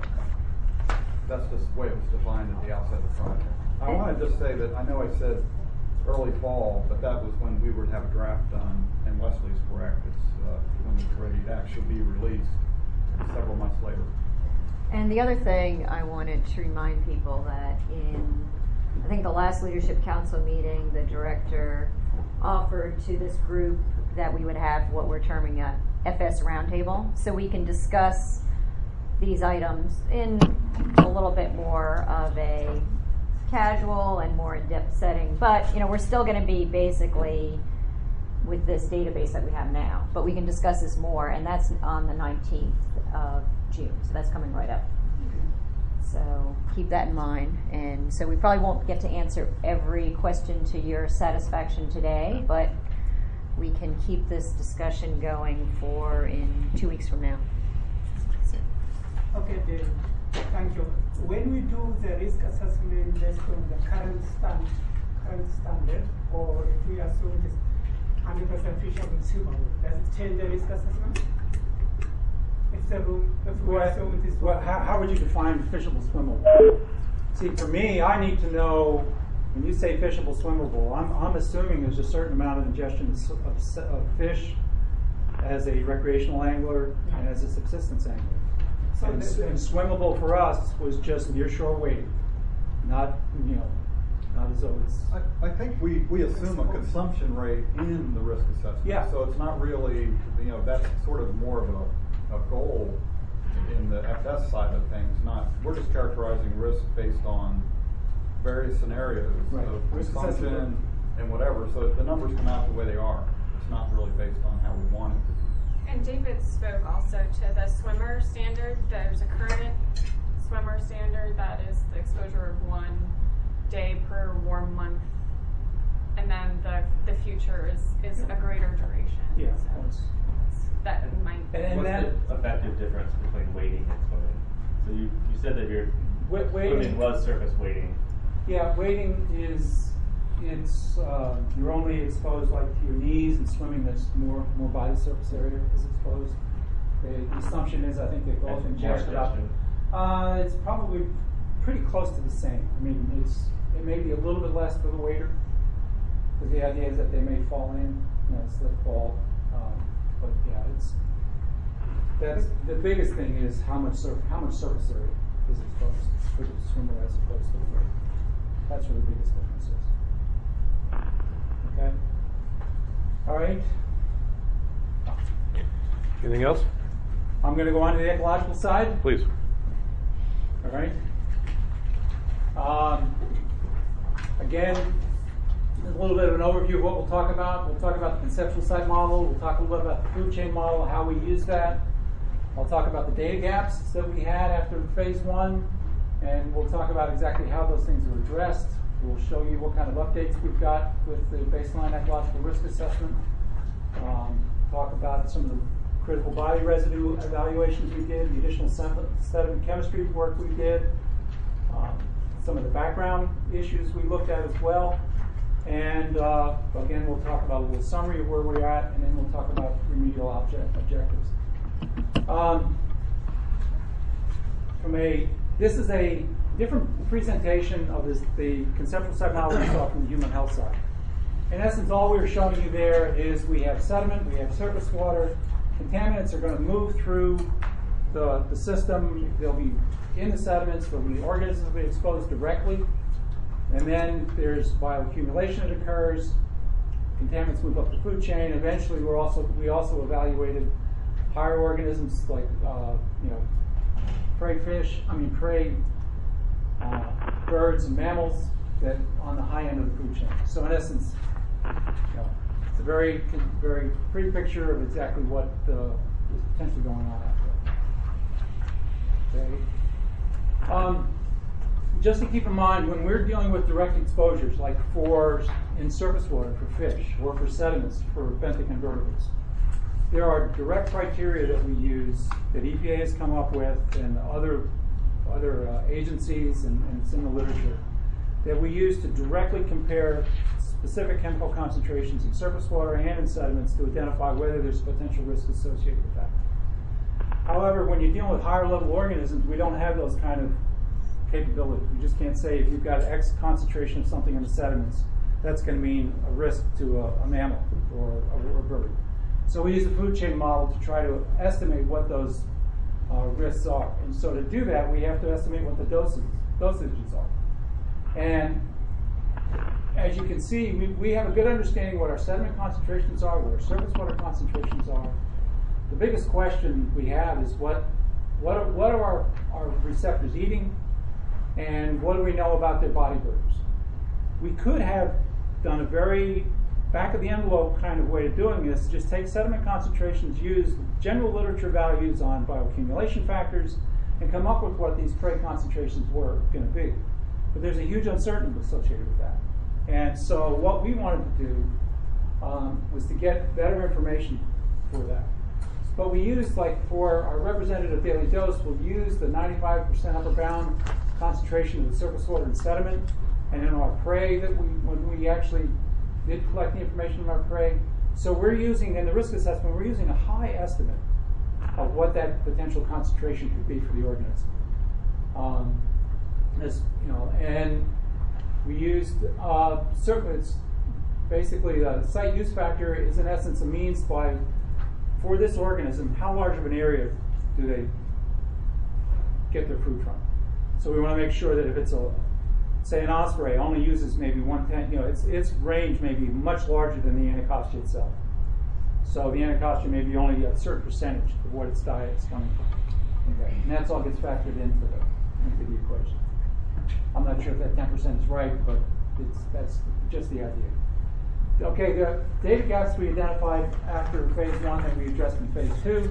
That's just the way it was defined at the outset of the project. I want to just say that I know I said early fall, but that was when we would have a draft done, and Leslie's correct. It's uh, when it's ready to actually be released several months later. And the other thing I wanted to remind people that in, I think the last Leadership Council meeting, the director offered to this group that we would have what we're terming a F S roundtable, so we can discuss these items in a little bit more of a casual and more in-depth setting. But, you know, we're still going to be basically with this database that we have now, but we can discuss this more, and that's on the nineteenth of June, so that's coming right up. So keep that in mind. And so we probably won't get to answer every question to your satisfaction today, but we can keep this discussion going for in two weeks from now. Okay, Dave. Thank you. When we do the risk assessment based on the current stand, current standard, or if we assume it is one hundred percent fish and consumable, does it change the risk assessment? If the room, if we Well, assume it is well, how, how would you define fishable swimmable? See, for me, I need to know, when you say fishable swimmable, I'm, I'm assuming there's a certain amount of ingestion of, of fish as a recreational angler yeah. and as a subsistence angler. So and, and swimmable for us was just near shore wading, not, you know, not as though it's. I, I think we, we assume a consumption rate in the risk assessment. Yeah. So it's not really, you know, that's sort of more of a, a goal in the F S side of things. Not, we're just characterizing risk based on various scenarios right. of risk consumption, and whatever. So the numbers come out the way they are. It's not really based on how we want it to be. And David spoke also to the swimmer standard. There's a current swimmer standard that is the exposure of one day per warm month, and then the the future is is a greater duration. Yeah. So that might. And, and what's that the effective difference between wading and swimming? So you, you said that your Wa- wading swimming was surface wading. Yeah, wading is it's uh, you're only exposed like to your knees, and swimming that's more more body surface area is exposed. The, the assumption is I think they both And ingest more about. ingestion. Uh, it's probably pretty close to the same. I mean, it's it may be a little bit less for the wader, because the idea is that they may fall in, you know, slip fall. Um, but yeah, it's that's the biggest thing is how much sur- how much surface area is exposed for the swimmer as opposed to the wader. That's where the biggest difference is. Okay. All right. Anything else? I'm going to go on to the ecological side. Please. All right. Um, again, a little bit of an overview of what we'll talk about. We'll talk about the conceptual site model. We'll talk a little bit about the food chain model, how we use that. I'll talk about the data gaps that we had after phase one, and we'll talk about exactly how those things are addressed. We'll show you what kind of updates we've got with the baseline ecological risk assessment. Um, talk about some of the critical body residue evaluations we did, the additional sediment chemistry work we did, um, some of the background issues we looked at as well. And uh, again, we'll talk about a little summary of where we're at, and then we'll talk about remedial object objectives. Um, from a, this is a different presentation of this, the conceptual site model we saw from the human health side. In essence, all we're showing you there is we have sediment, we have surface water. Contaminants are going to move through the, the system. They'll be in the sediments, there'll be organisms that will be exposed directly. And then there's bioaccumulation that occurs. Contaminants move up the food chain. Eventually, we're also we also evaluated higher organisms like uh, you know prey fish. I mean prey uh, birds and mammals that on the high end of the food chain. So in essence, you know, it's a very very pretty picture of exactly what uh, is potentially going on out there. Okay. Um, Just to keep in mind, when we're dealing with direct exposures, like for in surface water for fish or for sediments for benthic invertebrates, there are direct criteria that we use that E P A has come up with and other other uh, agencies and, and it's in the literature that we use to directly compare specific chemical concentrations in surface water and in sediments to identify whether there's potential risk associated with that. However, when you're dealing with higher level organisms, we don't have those kind of capability. We just can't say if you've got X concentration of something in the sediments, that's going to mean a risk to a, a mammal or a, or a bird. So we use a food chain model to try to estimate what those uh, risks are. And so to do that, we have to estimate what the doses, dosages are. And as you can see, we, we have a good understanding what our sediment concentrations are, what our surface water concentrations are. The biggest question we have is what, what, are, what are our, our receptors eating? And what do we know about their body burdens? We could have done a very back of the envelope kind of way of doing this, just take sediment concentrations, use general literature values on bioaccumulation factors, and come up with what these prey concentrations were going to be. But there's a huge uncertainty associated with that. And so what we wanted to do um, was to get better information for that. But we used, like for our representative daily dose, we'll use the ninety-five percent upper bound concentration of the surface water and sediment, and in our prey that we, when we actually did collect the information on our prey. So we're using, in the risk assessment, we're using a high estimate of what that potential concentration could be for the organism. Um, this, you know, and we used, uh, certainly it's basically the site use factor is in essence a means by, for this organism, how large of an area do they get their food from? So we want to make sure that if it's a, say an osprey only uses maybe one tenth, you know, its its range may be much larger than the Anacostia itself. So the Anacostia may be only a certain percentage of what its diet is coming from. Okay. And that's all gets factored into the into the equation. I'm not sure if that ten percent is right, but it's that's just the idea. Okay, the data gaps we identified after phase one that we addressed in phase two.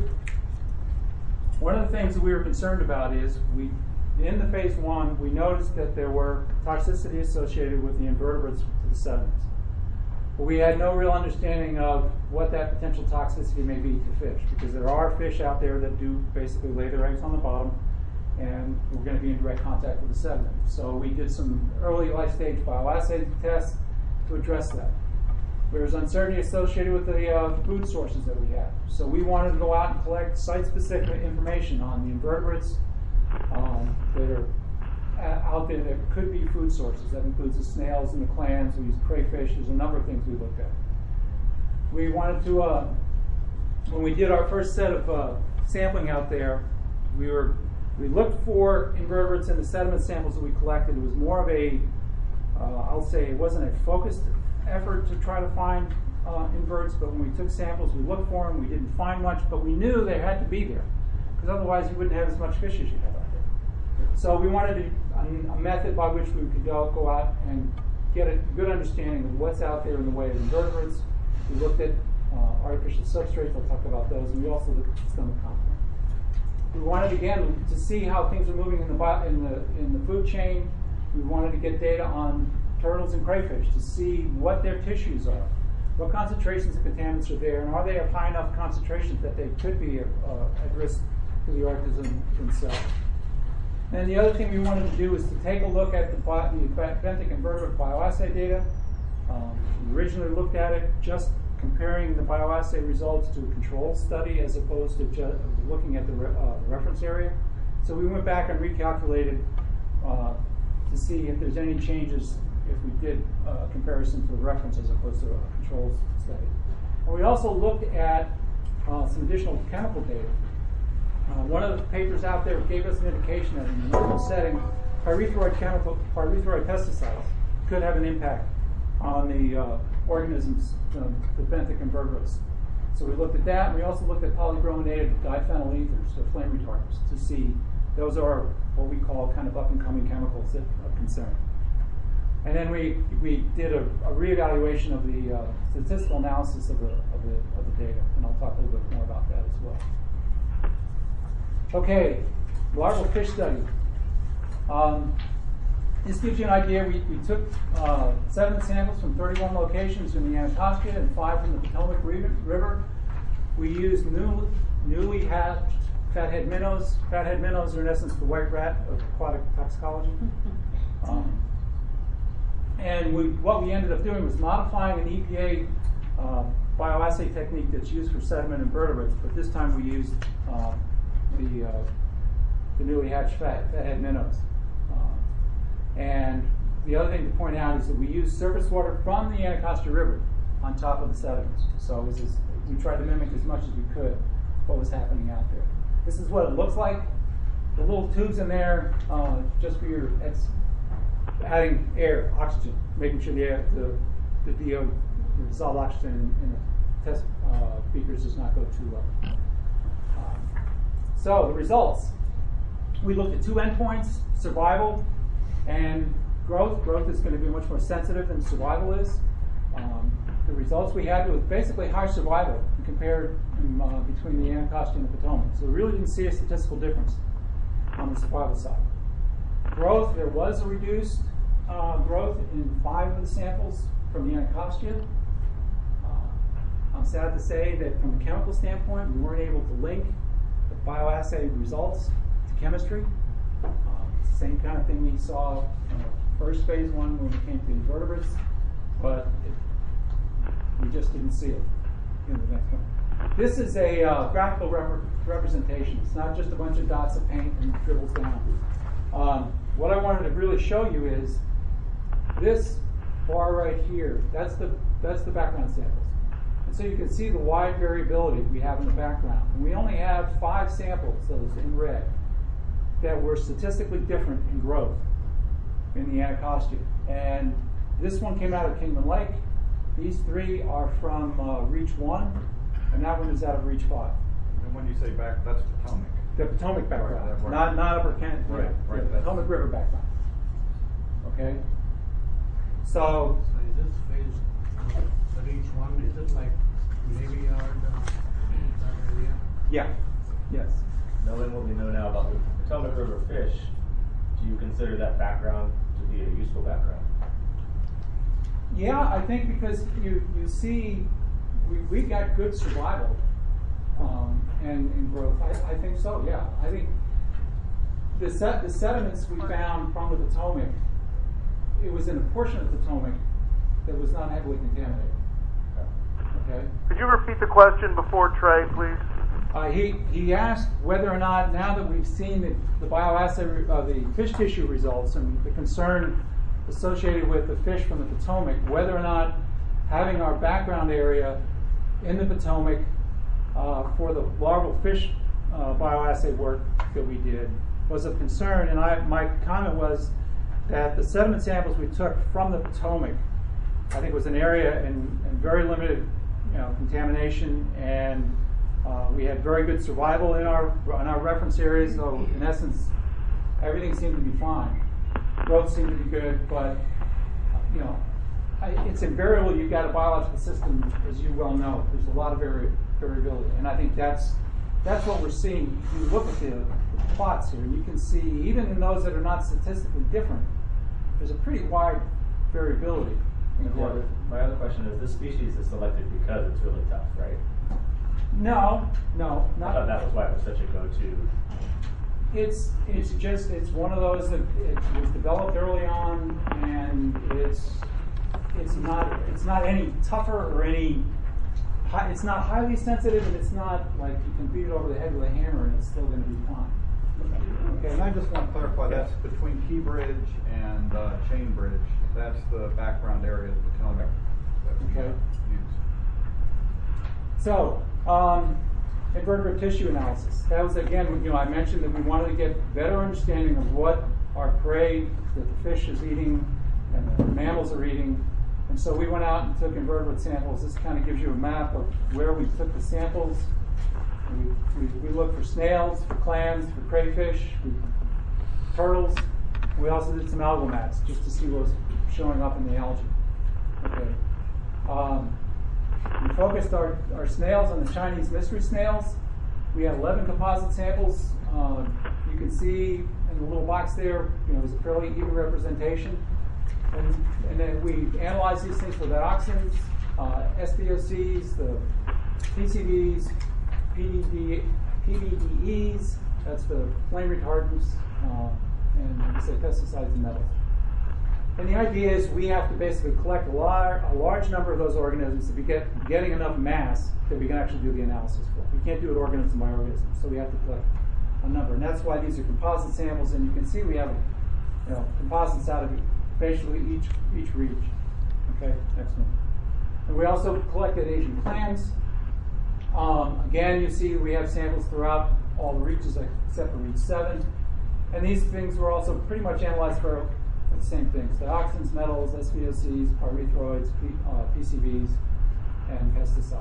One of the things that we were concerned about is we, in the phase one, we noticed that there were toxicity associated with the invertebrates to the sediments. But we had no real understanding of what that potential toxicity may be to fish, because there are fish out there that do basically lay their eggs on the bottom, and we're going to be in direct contact with the sediment. So we did some early life stage bioassay tests to address that. There's uncertainty associated with the uh, food sources that we have. So we wanted to go out and collect site-specific information on the invertebrates um, that are out there that could be food sources. That includes the snails and the clams. We use crayfish. There's a number of things we looked at. We wanted to, uh, when we did our first set of uh, sampling out there, we were we looked for invertebrates in the sediment samples that we collected. It was more of a, uh, I'll say, it wasn't a focused effort to try to find uh, inverts, but when we took samples, we looked for them. We didn't find much, but we knew they had to be there, because otherwise you wouldn't have as much fish as you have out there. So we wanted a, a method by which we could go, go out and get a good understanding of what's out there in the way of invertebrates. We looked at uh, artificial substrates. I'll talk about those, and we also looked at stomach content. We wanted again to see how things are moving in the in the in the food chain. We wanted to get data on turtles and crayfish to see what their tissues are, what concentrations of contaminants are there, and are they of high enough concentrations that they could be uh, at risk to the organism themselves. And the other thing we wanted to do was to take a look at the, bio, the benthic invertebrate bioassay data. Um, we originally looked at it just comparing the bioassay results to a control study as opposed to just looking at the re, uh, reference area. So we went back and recalculated uh, to see if there's any changes if we did a comparison to the reference as opposed to a control study. And we also looked at uh, some additional chemical data. Uh, one of the papers out there gave us an indication that in a normal setting, pyrethroid chemical, pyrethroid pesticides could have an impact on the uh, organisms, uh, the benthic invertebrates. So we looked at that, and we also looked at polybrominated diphenyl ethers, the flame retardants, to see those are what we call kind of up-and-coming chemicals that of concern. And then we we did a, a reevaluation of the uh, statistical analysis of the, of the of the data, and I'll talk a little bit more about that as well. Okay, larval fish study. Um, this gives you an idea. We, we took uh, sediment samples from thirty-one locations in the Anacostia and five from the Potomac River. We used new, newly hatched fathead minnows. Fathead minnows are in essence the white rat of aquatic toxicology. Um, and we, what we ended up doing was modifying an E P A uh, bioassay technique that's used for sediment invertebrates, but this time we used uh, the, uh, the newly hatched fat, fathead minnows. Uh, and the other thing to point out is that we used surface water from the Anacostia River on top of the sediments. So this is, we tried to mimic as much as we could what was happening out there. This is what it looks like. The little tubes in there, uh, just for your, it's adding air, oxygen, making sure the air, the, the D O, the dissolved oxygen in, in the test uh, beakers does not go too low. Um, so the results. We looked at two endpoints, survival and growth. Growth is going to be much more sensitive than survival is. Um, the results we had was basically high survival compared um, uh, between the Anacostia and the Potomac. So we really didn't see a statistical difference on the survival side. Growth, there was a reduced uh, growth in five of the samples from the Anacostia. Uh, I'm sad to say that from a chemical standpoint, we weren't able to link the bioassay results to chemistry. Uh, it's the same kind of thing we saw in the first phase one when it came to invertebrates, but it, we just didn't see it in the next one. This is a uh, graphical rep representation. It's not just a bunch of dots of paint and dribbles down. Um, what I wanted to really show you is this bar right here. That's the that's the background samples, and so you can see the wide variability we have in the background. And we only have five samples, those in red, that were statistically different in growth in the Anacostia. And this one came out of Kingman Lake. These three are from uh, Reach One, and that one is out of Reach Five. And when you say back, that's Potomac. The Potomac background, right, right. not not Upper Kent, right, yeah, right, the Potomac River background. Okay, so. So is this phase for each one? Is it like Navy Yard, uh, that area? Yeah, yes. Knowing what we know now about the Potomac River fish, do you consider that background to be a useful background? Yeah, I think because you, you see, we, we got good survival um, and, and growth. I, I think so, yeah. I think the, set, the sediments we found from the Potomac, it was in a portion of the Potomac that was not heavily contaminated. Okay. Could you repeat the question before Trey, please? Uh, he, he asked whether or not, now that we've seen the, the bioassay, uh, the fish tissue results and the concern associated with the fish from the Potomac, whether or not having our background area in the Potomac uh, for the larval fish uh, bioassay work that we did was of concern. And I, my comment was that the sediment samples we took from the Potomac, I think, was an area in, in very limited you know, contamination, and uh, we had very good survival in our in our reference areas. So in essence, everything seemed to be fine. Growth seemed to be good, but you know, I, it's invariable. You've got a biological system, as you well know. There's a lot of vari- variability, and I think that's that's what we're seeing. If you look at the, the plots here, you can see even in those that are not statistically different, there's a pretty wide variability. Yeah, my other question is, this species is selected because it's really tough, right? No, no, not. I thought that was why it was such a go-to. It's it's just it's one of those that it was developed early on, and it's it's not it's not any tougher or any. High, it's not highly sensitive, and it's not like you can beat it over the head with a hammer and it's still going to be fine. Okay, and I just want to clarify, that's between Key Bridge and uh, Chain Bridge. That's the background area of the Potomac that we okay. use. So, um, invertebrate tissue analysis. That was, again, you know, I mentioned that we wanted to get better understanding of what our prey that the fish is eating and the mammals are eating. And so we went out and took invertebrate samples. This kind of gives you a map of where we took the samples. We, we, we looked for snails, for clams, for crayfish, we, turtles. We also did some algal mats just to see what was showing up in the algae. Okay. Um, we focused our, our snails on the Chinese mystery snails. We had eleven composite samples. Um, you can see in the little box there, you know, it was a fairly even representation. And, and then we analyzed these things for dioxins, uh, S B O Cs, the P C Bs, P D D Es, that's the flame retardants, uh, and like I say, pesticides and metals. And the idea is we have to basically collect a, lar- a large number of those organisms to be get, getting enough mass that we can actually do the analysis for. We can't do it organism by organism, so we have to collect a number. And that's why these are composite samples, and you can see we have you know, composites out of basically each each region. Okay, next one. And we also collected Asian clams. Um, again, you see we have samples throughout all the reaches except for reach seven. And these things were also pretty much analyzed for the same things: dioxins, metals, S B O Cs, pyrethroids, P, uh, P C Bs, and pesticides.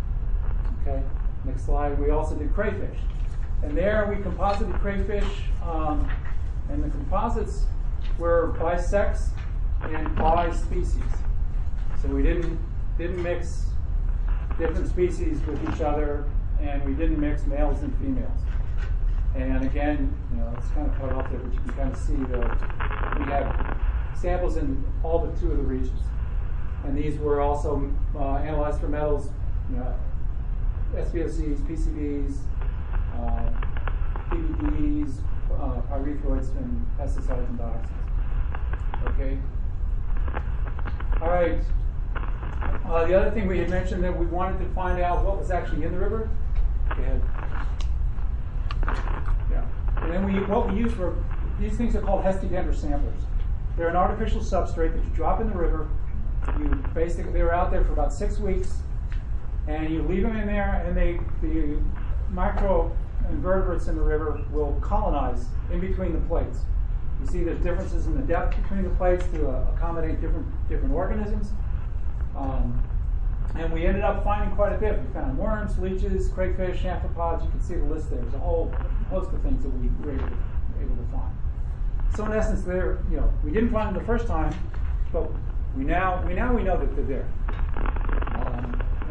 Okay, next slide. We also did crayfish. And there we composited crayfish, um, and the composites were by sex and by species. So we didn't didn't mix different species with each other, and we didn't mix males and females. And again, you know, it's kind of cut off there, but you can kind of see that we have samples in all but two of the regions. And these were also uh, analyzed for metals, you know, S B O Cs, P C Bs, uh, P D Ds, uh, pyrethroids, and pesticides and dioxins. Okay. All right. Uh, the other thing we had mentioned that we wanted to find out what was actually in the river. Go ahead. Yeah. And then we what we use for these things are called Hestidendra samplers. They're an artificial substrate that you drop in the river. You basically they're out there for about six weeks, and you leave them in there, and they the micro invertebrates in the river will colonize in between the plates. You see there's differences in the depth between the plates to uh, accommodate different different organisms. Um, and we ended up finding quite a bit. We found worms, leeches, crayfish, amphipods. You can see the list there. There's a whole host of things that we were able to, able to find. So in essence, they're, you know, we didn't find them the first time, but we now we now we know that they're there.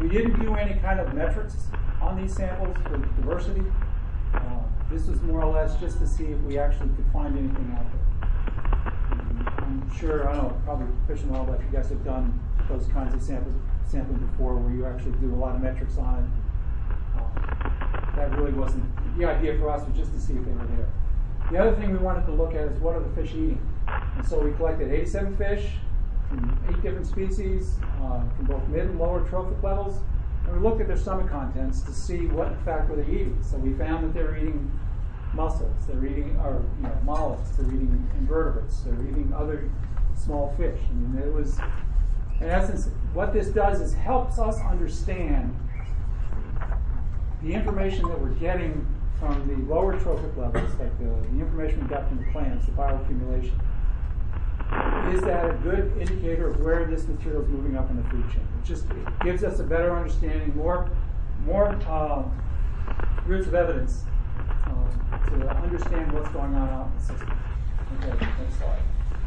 we didn't do any kind of metrics on these samples for diversity. Uh, this was more or less just to see if we actually could find anything out there. I'm sure, I don't know, probably Fish and Wildlife, you guys have done those kinds of samples, sampling before where you actually do a lot of metrics on it. Uh, that really wasn't, the idea for us was just to see if they were there. The other thing we wanted to look at is what are the fish eating? And so we collected eighty-seven fish from eight different species, uh, from both mid and lower trophic levels, and we looked at their stomach contents to see what in fact were they eating. So we found that they're eating mussels, they're eating, or you know, mollusks, they're eating invertebrates, they're eating other small fish. I mean, it was, in essence, what this does is helps us understand the information that we're getting from the lower trophic levels, like the, the information we got from the clams, the bioaccumulation. Is that a good indicator of where this material is moving up in the food chain? It just it gives us a better understanding, more, more uh, roots of evidence uh, to understand what's going on out in the system. Okay, next slide.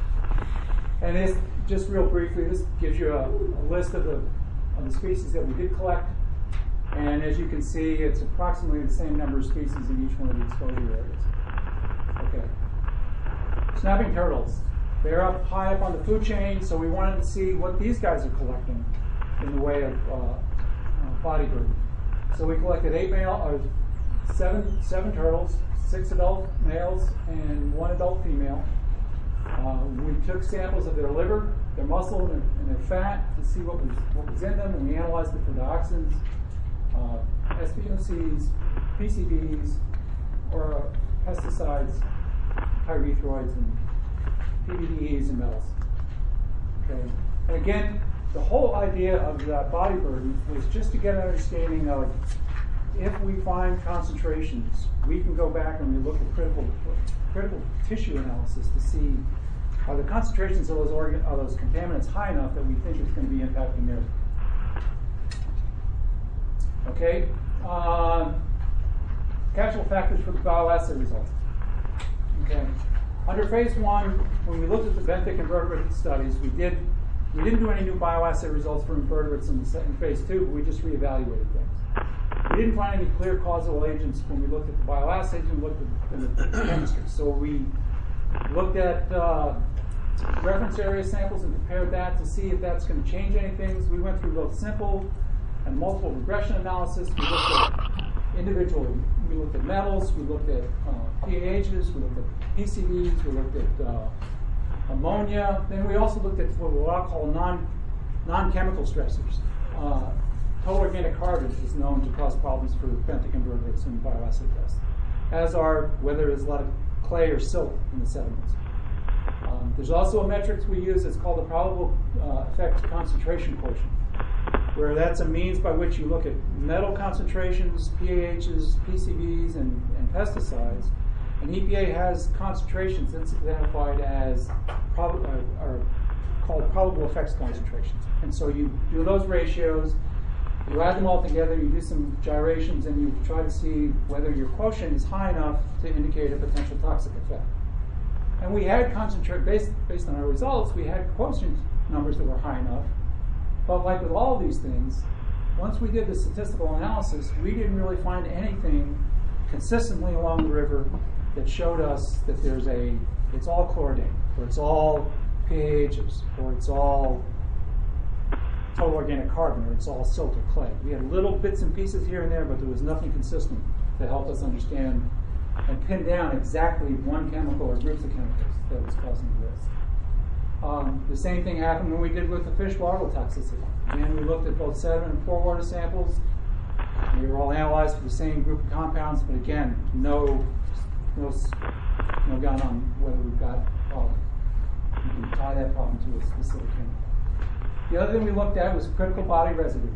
And this, just real briefly, this gives you a, a list of the, of the species that we did collect. And as you can see, it's approximately the same number of species in each one of the exposure areas. Okay. Snapping turtles. They're up high up on the food chain, so we wanted to see what these guys are collecting in the way of uh, uh, body burden. So we collected eight male, or seven, seven turtles, six adult males, and one adult female. Uh, we took samples of their liver, their muscle, and their, and their fat to see what was what was in them, and we analyzed it for dioxins, uh, S P O Cs, P C Bs, or uh, pesticides, pyrethroids, and P B D Es and metals. Okay. And again, the whole idea of that body burden was just to get an understanding of if we find concentrations, we can go back and we look at critical critical tissue analysis to see are the concentrations of those organ of those contaminants high enough that we think it's going to be impacting there. Okay. Uh, Catchable factors for the bioassay results. Okay. Under phase one, when we looked at the benthic invertebrate studies, we did we didn't do any new bioassay results for invertebrates in, the, in phase two, but we just reevaluated things. We didn't find any clear causal agents when we looked at the bioassays. We looked at the, the chemistry. So we looked at uh, reference area samples and compared that to see if that's going to change anything. We went through both simple and multiple regression analysis. We looked at individual. We looked at metals. We looked at uh, pHs. We looked at P C Bs. We looked at uh, ammonia. Then we also looked at what I'll call non non-chemical stressors. Uh, total organic carbon is known to cause problems for benthic invertebrates in bioassay tests, as are whether there's a lot of clay or silt in the sediments. Um, there's also a metric we use that's called the probable uh, effect concentration quotient, where that's a means by which you look at metal concentrations, pHs, P C Bs, and, and pesticides. And E P A has concentrations that's identified as prob- uh, are called probable effects concentrations. And so you do those ratios, you add them all together, you do some gyrations, and you try to see whether your quotient is high enough to indicate a potential toxic effect. And we had concentrate based based on our results, we had quotient numbers that were high enough. But like with all these things, once we did the statistical analysis, we didn't really find anything consistently along the river that showed us that there's a, it's all chloridane, or it's all pHs, or it's all total organic carbon, or it's all silt or clay. We had little bits and pieces here and there, but there was nothing consistent to help us understand and pin down exactly one chemical or groups of chemicals that was causing the risk. Um, the same thing happened when we did with the fish larval toxicity. Again, we looked at both sediment and pore water samples. They were all analyzed for the same group of compounds, but again, no, no, no gun on whether we've got a problem. You can tie that problem to a specific chemical. The other thing we looked at was critical body residue.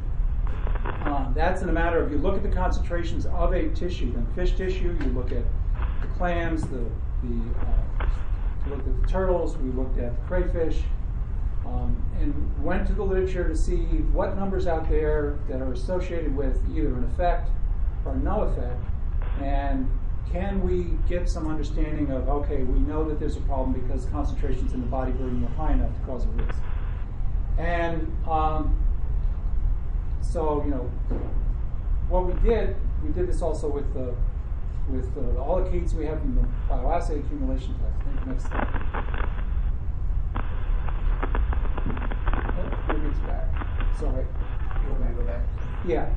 Um, that's in a matter of you look at the concentrations of a tissue, then fish tissue. You look at the clams, the the. Uh, We looked at the turtles, we looked at the crayfish, um, and went to the literature to see what numbers out there that are associated with either an effect or no effect, and can we get some understanding of, okay, we know that there's a problem because concentrations in the body burden were high enough to cause a risk. And um, so, you know, what we did, we did this also with the with uh, all the kits we have in the bioassay accumulation test. Next slide. Oh, maybe it's back. Sorry. You want me to go back? Yeah.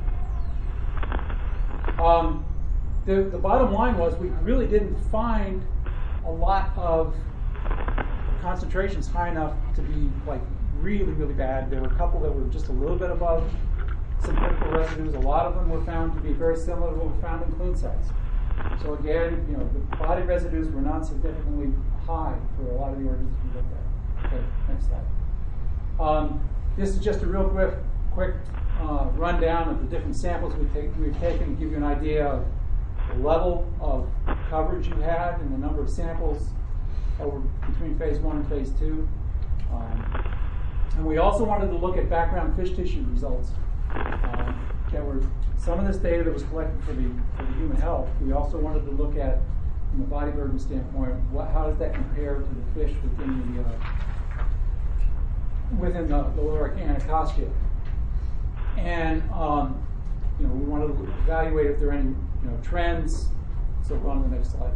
Um, the, the bottom line was we really didn't find a lot of concentrations high enough to be like really, really bad. There were a couple that were just a little bit above some critical residues. A lot of them were found to be very similar to what we found in clean sites. So again, you know, the body residues were not significantly high for a lot of the organisms we looked at. Okay, next slide. Um, this is just a real quick, quick uh, rundown of the different samples we take, we've taken to give you an idea of the level of coverage you had and the number of samples over between phase one and phase two. Um, and we also wanted to look at background fish tissue results. Um, that were some of this data that was collected for the, for the human health. We also wanted to look at, from a body burden standpoint, what, how does that compare to the fish within the uh, within the, the Lorich Anacostia. And um, you know, we wanted to evaluate if there are any you know trends. So go on to the next slide.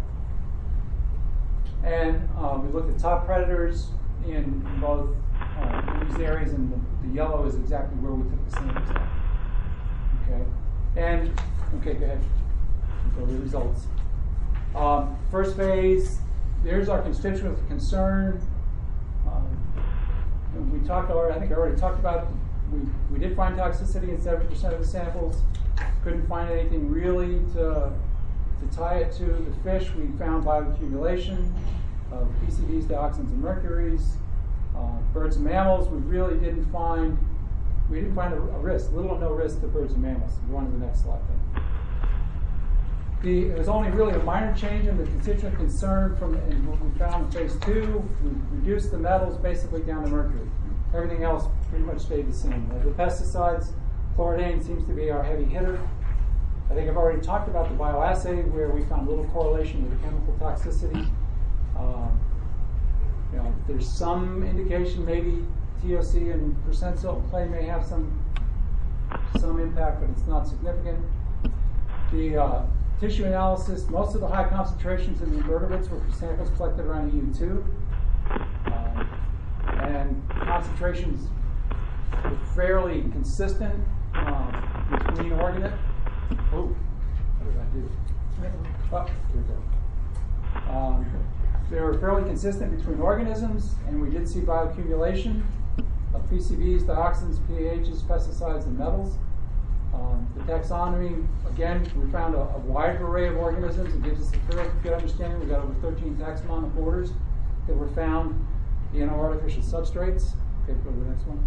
And um, we looked at top predators in both uh, these areas, and the, the yellow is exactly where we took the samples. Okay, and okay, go ahead. Go to the results. Um, first phase. There's our constituent of concern. Um, we talked already. I think I already talked about. We we did find toxicity in seventy percent of the samples. Couldn't find anything really to to tie it to the fish. We found bioaccumulation of P C Bs, dioxins, and mercuries. Uh, birds and mammals, we really didn't find. We didn't find a, a risk, little or no risk to birds and mammals. Go on to the next slide. Then. The, it was only really a minor change in the constituent concern from in what we found in phase two. We reduced the metals basically down to mercury. Everything else pretty much stayed the same. The pesticides, chloridane seems to be our heavy hitter. I think I've already talked about the bioassay where we found little correlation with the chemical toxicity. Um, you know, there's some indication maybe T O C and percent silt and clay may have some some impact, but it's not significant. The uh, tissue analysis, most of the high concentrations in the invertebrates were for samples collected around E U two. Um, and concentrations were fairly consistent um, between organisms. Oh, what did I do? Oh, here we go. Um, they were fairly consistent between organisms, and we did see bioaccumulation of P C Bs, dioxins, P A Hs, pesticides, and metals. Um, the taxonomy, again, we found a, a wide array of organisms. It gives us a fairly good understanding. We've got over thirteen taxonomic orders that were found in our artificial substrates. Okay, go to the next one.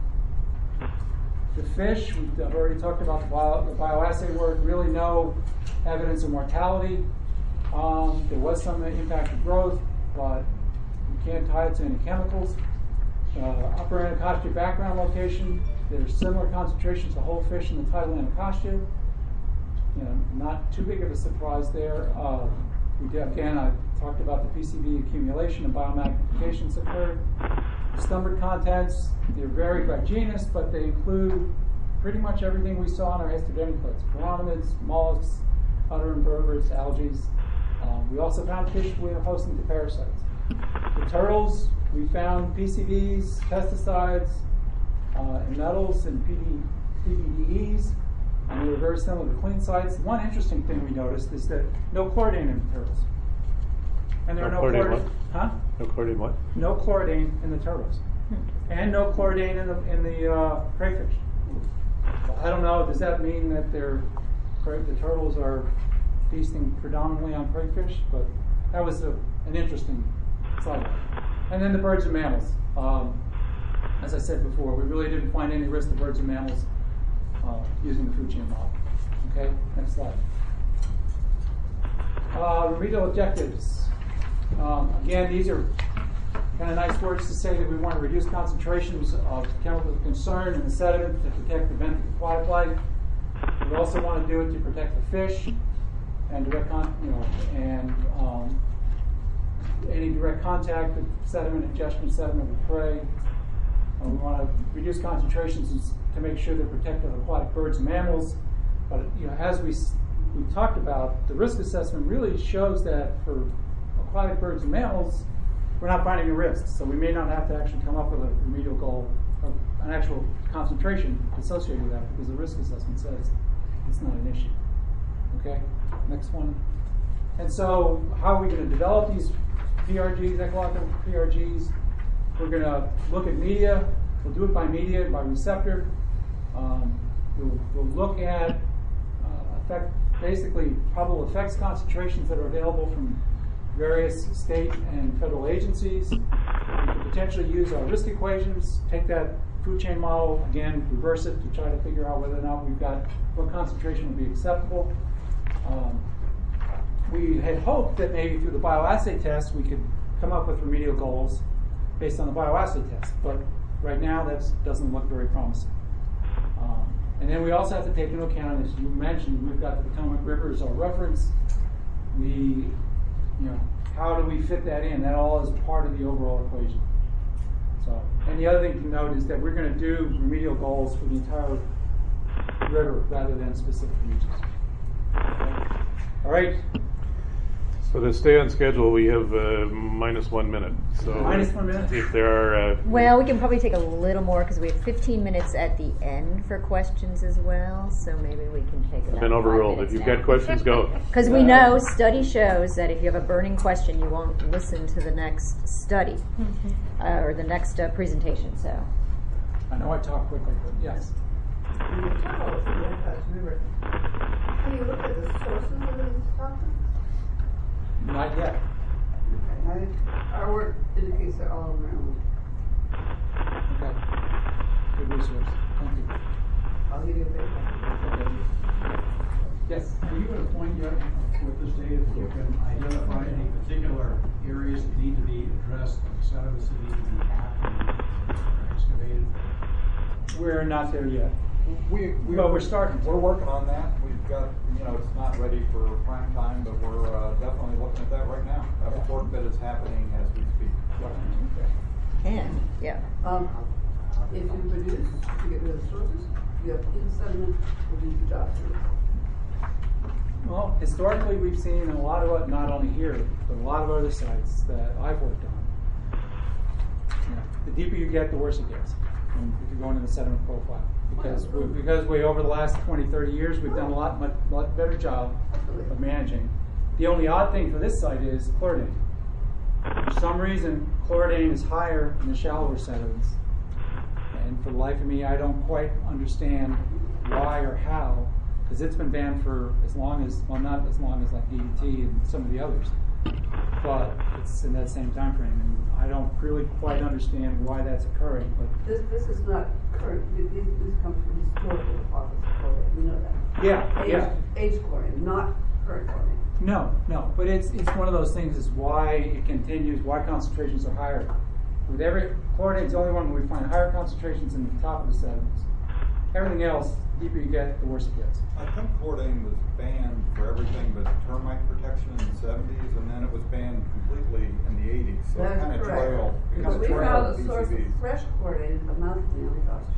The fish, we've already talked about the, bio, the bioassay work, really no evidence of mortality. Um, there was some impact of growth, but you can't tie it to any chemicals. Uh, upper Anacostia background location, there's similar concentrations of whole fish in the tidal Anacostia. You know, not too big of a surprise there. Uh, we did, again, I talked about the P C B accumulation and biomagnifications occurred. Stomach contents, they're very genus, but they include pretty much everything we saw in our histodendroplates: chironomids, mollusks, other invertebrates, algae. Um, we also found fish with hosting to parasites. The turtles, we found P C Bs, pesticides, uh, and metals and P B D Es, and they were very similar to clean sites. One interesting thing we noticed is that no chloridane in the turtles. And there no are no chloridane. chloridane. What? Huh? No chloridane. What? No chloridane in the turtles, and no chloridane in the in the uh, crayfish. So I don't know. Does that mean that they're the turtles are feasting predominantly on crayfish? But that was a, an interesting side. And then the birds and mammals. Um, as I said before, we really didn't find any risk to birds and mammals uh, using the food chain model. Okay, next slide. Uh, remedial objectives. Um, again, these are kind of nice words to say that we want to reduce concentrations of chemicals of concern in the sediment to protect the benthic aquatic life. We also want to do it to protect the fish and direct, con- you know, and um, any direct contact with sediment, ingestion sediment with prey. Uh, we want to reduce concentrations to make sure they're protective of aquatic birds and mammals. But you know, as we we talked about, the risk assessment really shows that for aquatic birds and mammals, we're not finding a risk. So we may not have to actually come up with a remedial goal of an actual concentration associated with that, because the risk assessment says it's not an issue. Okay, next one. And so how are we going to develop these P R Gs, ecological P R Gs? We're going to look at media. We'll do it by media, by receptor. Um, we'll, we'll look at uh, effect, basically probable effects concentrations that are available from various state and federal agencies. We could potentially use our risk equations, take that food chain model, again, reverse it to try to figure out whether or not we've got what concentration would be acceptable. Um, we had hoped that maybe through the bioassay test we could come up with remedial goals based on the bioassay test, but right now that doesn't look very promising. Um, and then we also have to take into account, as you mentioned, we've got the Potomac River as our reference. We, you know, how do we fit that in? That all is part of the overall equation. So, and the other thing to note is that we're going to do remedial goals for the entire river rather than specific regions. Okay. All right. So to stay on schedule, we have uh, minus one minute. So minus one minute. If there are, uh, well, we can probably take a little more because we have fifteen minutes at the end for questions as well. So maybe we can take about been overruled. five If you've now. got questions, go. Because we know study shows that if you have a burning question, you won't listen to the next study uh, or the next uh, presentation. So I know I talk quickly, but yes. When you talk about the Anacostia River, can you look at the sources of these toxins? Not yet. Okay. I, our work indicates they're all around. Okay. Good resource. Thank you. I'll give you a paper. Okay. Yes. Are you at a point yet with this data that you can identify any particular areas that need to be addressed, sediments that need to be capped and excavated? We're not there yet. We, we, Well, we're starting. We're working on that. We've got, you know, it's not ready for prime time, but we're uh, definitely looking at that right now. That report bit is happening as we speak. and yeah. Um, if you reduce, you get rid of sources, you have in sediment, will do the job for you. Well, historically, we've seen a lot of, not only here, but a lot of other sites that I've worked on. You know, the deeper you get, the worse it gets. And if you're going in the sediment profile. Because we, because we, over the last twenty, thirty years, we've done a lot, much, lot better job of managing. The only odd thing for this site is chloridane. For some reason, chloridane is higher in the shallower sediments. And for the life of me, I don't quite understand why or how, because it's been banned for as long as, well, not as long as like D D T and some of the others, but it's in that same time frame, and I don't really quite understand why that's occurring. But This, this is not current, this, this comes from historical deposits of chlorine, we know that. Yeah, age, yeah. Age chlorine, not current chlorine. No, no, but it's it's one of those things is why it continues, why concentrations are higher. With every, chloridane's the only one where we find higher concentrations in the top of the sediments. Everything else, the deeper you get, the worse it gets. I think chlordane was banned for everything but termite protection in the seventies, and then it was banned completely in the eighties. So it That's kind of correct. trailed. It Because kind we of found trailed a source of P C Bs. fresh chlorine in the mouth of the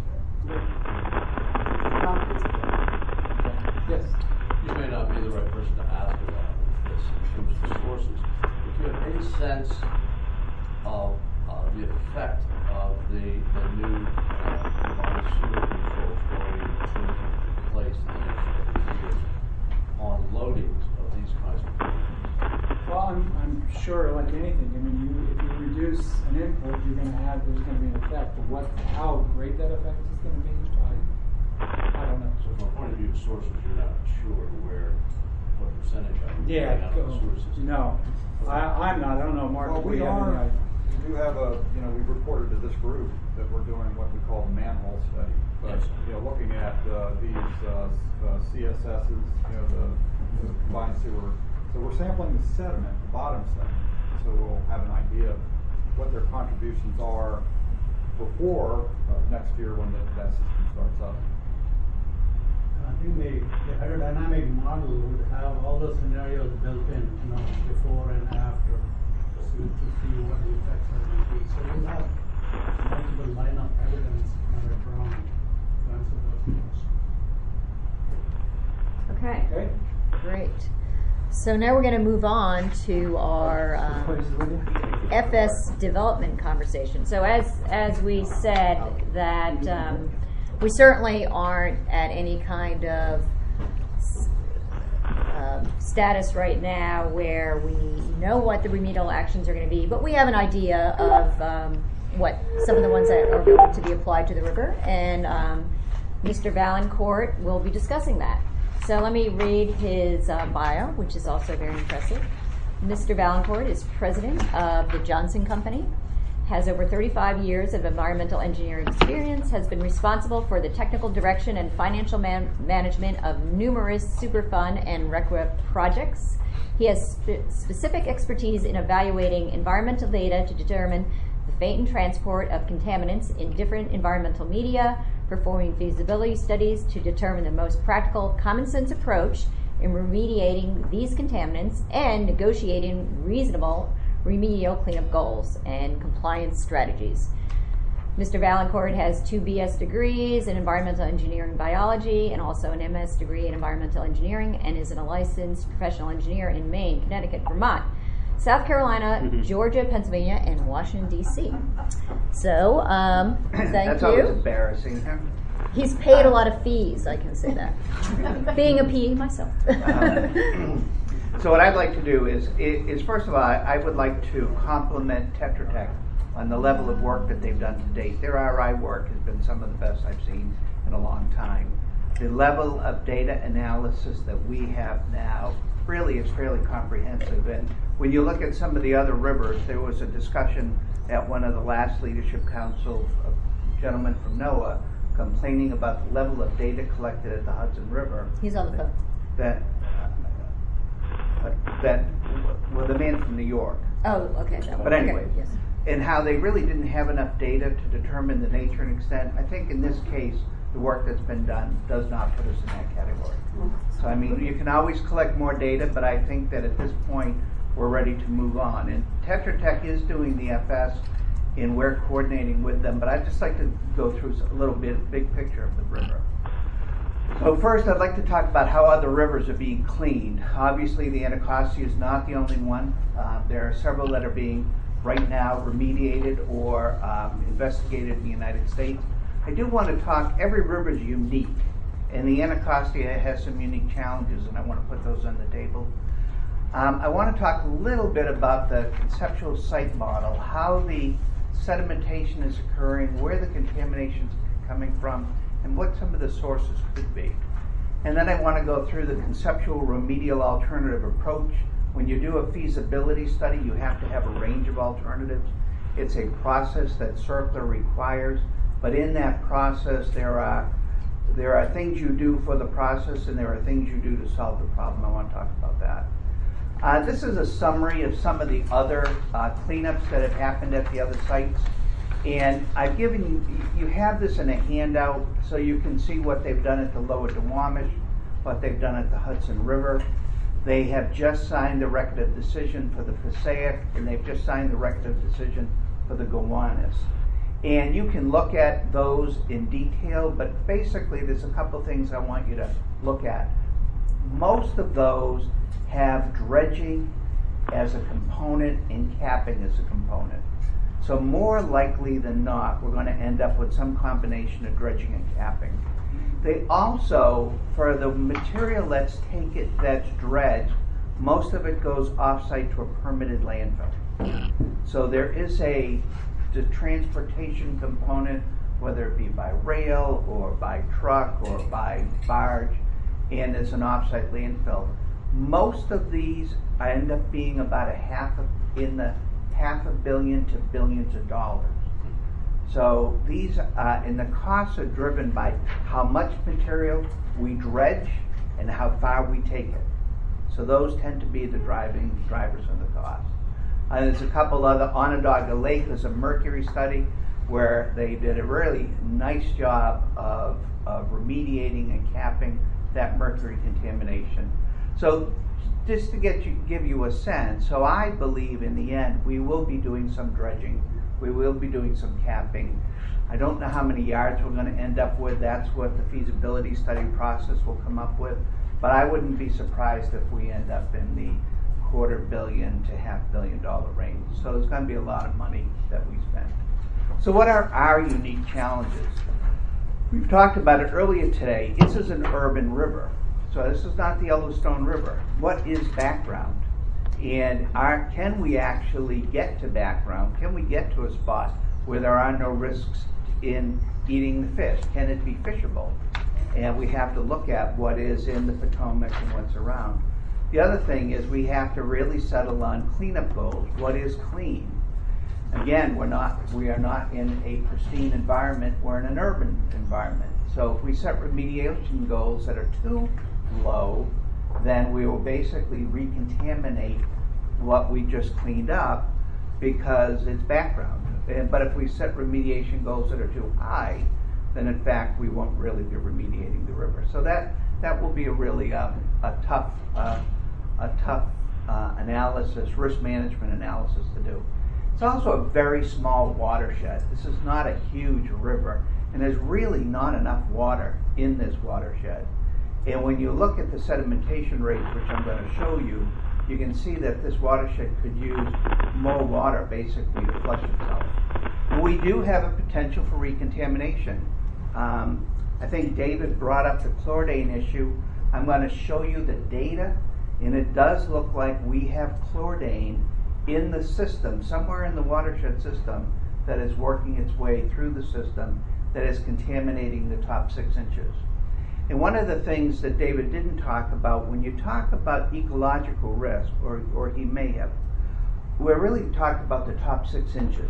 Anacostia. Yes. You may not be the right person to ask about this in terms of sources. If you have any sense of uh, the effect of the, the new uh, combined sewer controls going into place in the next couple of years on loadings of these kinds of things? Well, I'm, I'm sure, like anything, I mean, you, if you reduce an input, you're going to have, there's going to be an effect. But what, how great that effect is going to be, I, I don't know. So from a point of view of sources, you're not sure where, what percentage of it Yeah, out of the sewer system? no. I, I'm not. I don't know, Mark. Well, if we have are, any idea. we do have a, you know, we've reported to this group that we're doing what we call the manhole study. But, Yes. you know, looking at uh, these uh, uh, C S Ss, you know, the, the combined sewer. So we're sampling the sediment, the bottom sediment. So we'll have an idea of what their contributions are before uh, next year when the, that system starts up. I think the, the hydrodynamic model would have all the scenarios built in, you know, before and after, to, to see what the effects are going to be. So we'll have multiple line of evidence So now we're going to move on to our um, F S development conversation. So as as we said, that um, we certainly aren't at any kind of uh, status right now where we know what the remedial actions are going to be, but we have an idea of um, what some of the ones that are going to be applied to the river, and um, Mister Valancourt will be discussing that. So let me read his uh, bio, which is also very impressive. Mister Valancourt is president of the Johnson Company, has over thirty-five years of environmental engineering experience, has been responsible for the technical direction and financial man- management of numerous Superfund and RECWA projects. He has spe- specific expertise in evaluating environmental data to determine the fate and transport of contaminants in different environmental media, performing feasibility studies to determine the most practical, common-sense approach in remediating these contaminants, and negotiating reasonable remedial cleanup goals and compliance strategies. Mister Valancourt has two B S degrees in environmental engineering biology and also an M S degree in environmental engineering, and is a licensed professional engineer in Maine, Connecticut, Vermont, South Carolina, mm-hmm. Georgia, Pennsylvania, and Washington, D C So, um, thank That's you. That's always embarrassing. He's paid a lot of fees, I can say that. Being a P E myself. um, so what I'd like to do is, is first of all, I would like to compliment Tetra Tech on the level of work that they've done to date. Their R I work has been some of the best I've seen in a long time. The level of data analysis that we have now really is fairly comprehensive. And when you look at some of the other rivers, there was a discussion at one of the last Leadership Council, a gentleman from NOAA, complaining about the level of data collected at the Hudson River. He's on the phone. That, uh, that, well, the man from New York. Oh, okay. That one. But anyway, okay, yes. And how they really didn't have enough data to determine the nature and extent. I think in this case, the work that's been done does not put us in that category. So, I mean, you can always collect more data, but I think that at this point, we're ready to move on. And Tetra Tech is doing the F S, and we're coordinating with them, but I'd just like to go through a little bit, big picture of the river. So first, I'd like to talk about how other rivers are being cleaned. Obviously, the Anacostia is not the only one. Uh, there are several that are being, right now, remediated or um, investigated in the United States. I do want to talk, every river is unique, and the Anacostia has some unique challenges, and I want to put those on the table. Um, I want to talk a little bit about the conceptual site model, how the sedimentation is occurring, where the contamination is coming from, and what some of the sources could be. And then I want to go through the conceptual remedial alternative approach. When you do a feasibility study, you have to have a range of alternatives. It's a process that CERCLA requires, but in that process there are there are things you do for the process and there are things you do to solve the problem. I want to talk about that. Uh, this is a summary of some of the other uh, cleanups that have happened at the other sites. And I've given you, you have this in a handout so you can see what they've done at the Lower Duwamish, what they've done at the Hudson River. They have just signed the record of decision for the Passaic, and they've just signed the record of decision for the Gowanus. And you can look at those in detail, but basically there's a couple things I want you to look at. Most of those have dredging as a component and capping as a component. So more likely than not, we're going to end up with some combination of dredging and capping. They also, for the material that's taken, that's dredged, most of it goes off-site to a permitted landfill. So there is a the transportation component, whether it be by rail or by truck or by barge, and it's an off-site landfill. Most of these end up being about a half of, in the half a billion to billions of dollars. So these, uh, and the costs are driven by how much material we dredge and how far we take it. So those tend to be the driving drivers of the cost. Uh, there's a couple other, Onondaga Lake is a mercury study where they did a really nice job of, of remediating and capping that mercury contamination. So just to get you, give you a sense, so I believe in the end we will be doing some dredging, we will be doing some capping. I don't know how many yards we're going to end up with. That's what the feasibility study process will come up with. But I wouldn't be surprised if we end up in the quarter billion to half billion dollar range. So there's going to be a lot of money that we spend. So what are our unique challenges? We've talked about it earlier today. This is an urban river. So this is not the Yellowstone River. What is background? And are, can we actually get to background? Can we get to a spot where there are no risks in eating the fish? Can it be fishable? And we have to look at what is in the Potomac and what's around. The other thing is we have to really settle on cleanup goals. What is clean? Again, we're not, we are not in a pristine environment. We're in an urban environment. So if we set remediation goals that are too low, then we will basically recontaminate what we just cleaned up because it's background. But if we set remediation goals that are too high, then in fact we won't really be remediating the river. So that that will be a really um, a tough uh, a tough uh, analysis, risk management analysis to do. It's also a very small watershed. This is not a huge river, and there's really not enough water in this watershed. And when you look at the sedimentation rates, which I'm going to show you, you can see that this watershed could use more water basically to flush itself. And we do have a potential for recontamination. Um, I think David brought up the chlordane issue. I'm going to show you the data, and it does look like we have chlordane in the system, somewhere in the watershed system, that is working its way through the system that is contaminating the top six inches. And one of the things that David didn't talk about, when you talk about ecological risk, or, or he may have, we're really talking about the top six inches.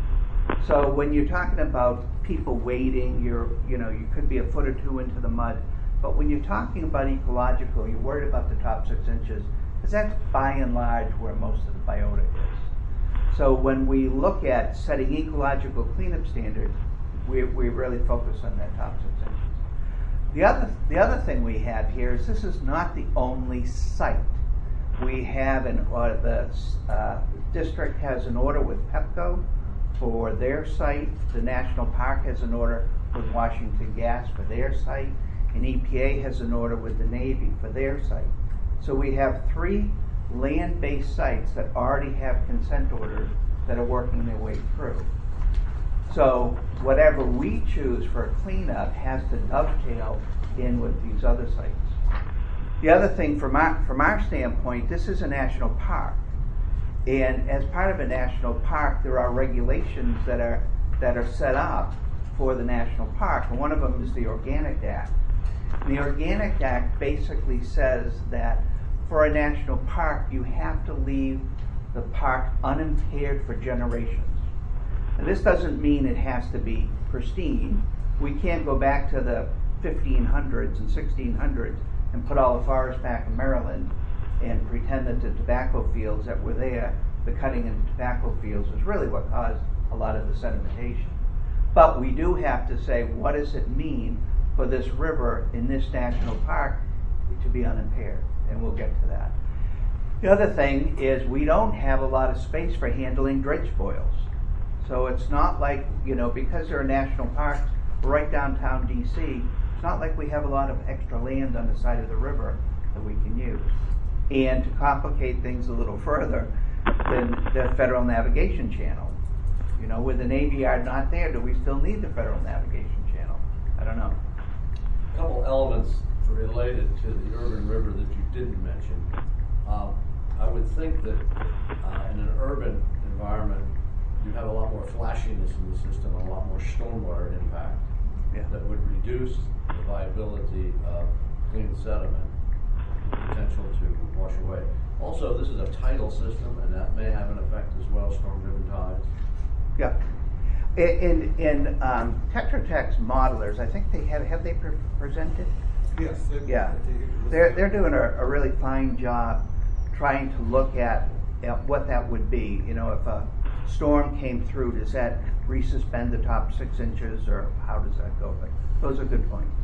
So when you're talking about people wading, you're, you know, you could be a foot or two into the mud. But when you're talking about ecological, you're worried about the top six inches, because that's by and large where most of the biota is. So when we look at setting ecological cleanup standards, we, we really focus on that top six inches. The other, the other thing we have here is this is not the only site. We have an, uh, the uh, district has an order with Pepco for their site. The National Park has an order with Washington Gas for their site. And E P A has an order with the Navy for their site. So we have three land-based sites that already have consent orders that are working their way through. So whatever we choose for a cleanup has to dovetail in with these other sites. The other thing from our, from our standpoint, this is a national park. And as part of a national park, there are regulations that are, that are set up for the national park. And one of them is the Organic Act. And the Organic Act basically says that for a national park, you have to leave the park unimpaired for generations. And this doesn't mean it has to be pristine. We can't go back to the fifteen hundreds and sixteen hundreds and put all the forests back in Maryland and pretend that the tobacco fields that were there, the cutting in tobacco fields, was really what caused a lot of the sedimentation. But we do have to say, what does it mean for this river in this national park to be unimpaired? And we'll get to that. The other thing is we don't have a lot of space for handling dredge spoils. So it's not like, you know, because there are national parks right downtown D C, it's not like we have a lot of extra land on the side of the river that we can use. And to complicate things a little further, then the Federal Navigation Channel. You know, with the Navy Yard not there, do we still need the Federal Navigation Channel? I don't know. A couple elements related to the urban river that you didn't mention. Um, I would think that uh, in an urban environment, you have a lot more flashiness in the system, a lot more stormwater impact yeah. that would reduce the viability of clean sediment, potential to wash away. Also, this is a tidal system, and that may have an effect as well, storm-driven tides. Yeah. In, in um, Tetra Tech's modelers, I think they have, have they pre- presented? Yes. They, yeah. They're, they're doing a, a really fine job trying to look at, at what that would be. You know, if a storm came through, does that resuspend the top six inches, or how does that go? But those are good points.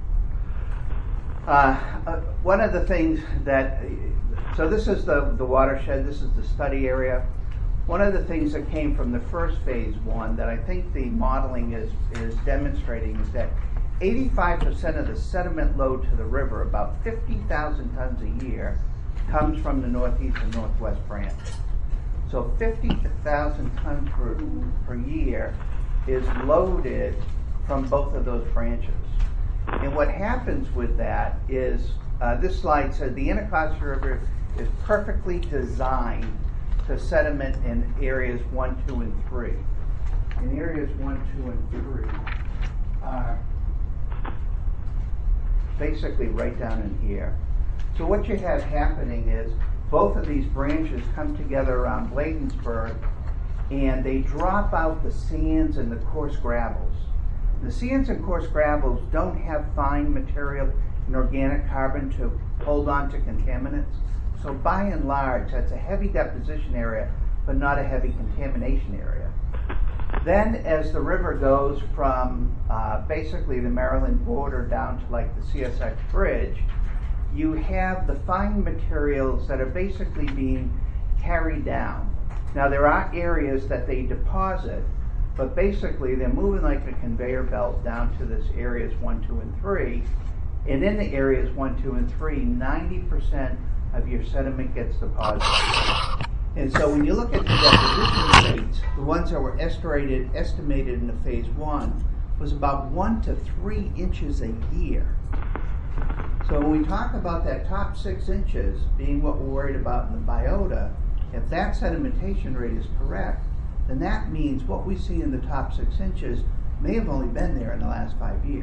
Uh, uh, one of the things that, so this is the, the watershed, this is the study area. One of the things that came from the first phase one that I think the modeling is, is demonstrating is that eighty-five percent of the sediment load to the river, about fifty thousand tons a year, comes from the northeast and northwest branch. So fifty thousand tons per, per year is loaded from both of those branches. And what happens with that is, uh, this slide says the Anacostia River is perfectly designed to sediment in areas one, two, and three. In areas one, two, and three are basically right down in here. So what you have happening is both of these branches come together around Bladensburg, and they drop out the sands and the coarse gravels. The sands and coarse gravels don't have fine material and organic carbon to hold on to contaminants. So by and large, that's a heavy deposition area, but not a heavy contamination area. Then as the river goes from uh, basically the Maryland border down to like the C S X bridge, you have the fine materials that are basically being carried down. Now there are areas that they deposit, but basically they're moving like a conveyor belt down to this areas one, two, and three. And in the areas one, two, and three, ninety percent of your sediment gets deposited. And so when you look at the deposition rates, the ones that were estimated, estimated in the phase one was about one to three inches a year. So when we talk about that top six inches being what we're worried about in the biota, if that sedimentation rate is correct, then that means what we see in the top six inches may have only been there in the last five years.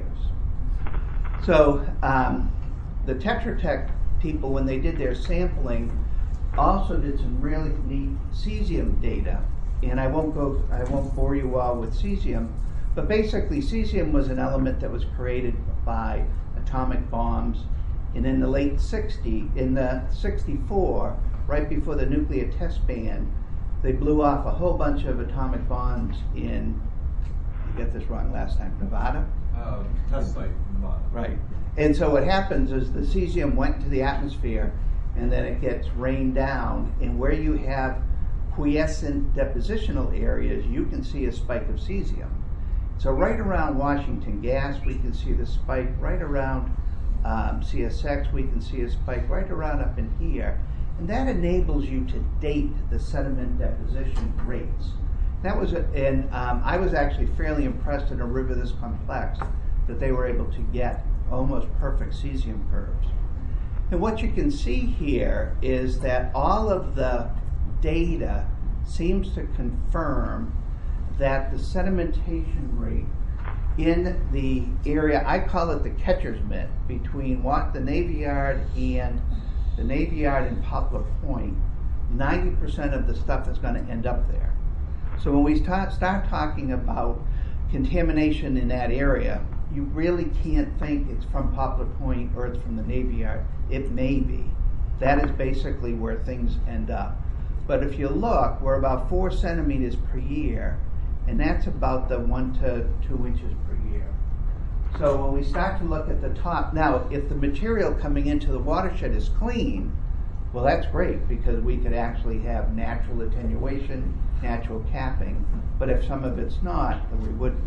So um, the Tetra Tech people, when they did their sampling, also did some really neat cesium data. And I won't go, I won't bore you all with cesium, but basically cesium was an element that was created by atomic bombs. And in the late sixties, in the sixty-four, right before the nuclear test ban, they blew off a whole bunch of atomic bombs in, I get this wrong last time, Nevada? Uh, test site, Nevada. Right. And so what happens is the cesium went to the atmosphere, and then it gets rained down, and where you have quiescent depositional areas, you can see a spike of cesium. So right around Washington Gas, we can see the spike. Right around um, C S X, we can see a spike. Right around up in here. And that enables you to date the sediment deposition rates. That was, a, and um, I was actually fairly impressed in a river this complex that they were able to get almost perfect cesium curves. And what you can see here is that all of the data seems to confirm that the sedimentation rate in the area, I call it the catcher's mitt, between what the Navy Yard and the Navy Yard and Poplar Point, ninety percent of the stuff is going to end up there. So when we start, start talking about contamination in that area, you really can't think it's from Poplar Point or it's from the Navy Yard. It may be. That is basically where things end up. But if you look, we're about four centimeters per year, and that's about the one to two inches per year. So when we start to look at the top, now if the material coming into the watershed is clean, well that's great because we could actually have natural attenuation, natural capping, but if some of it's not, then we wouldn't.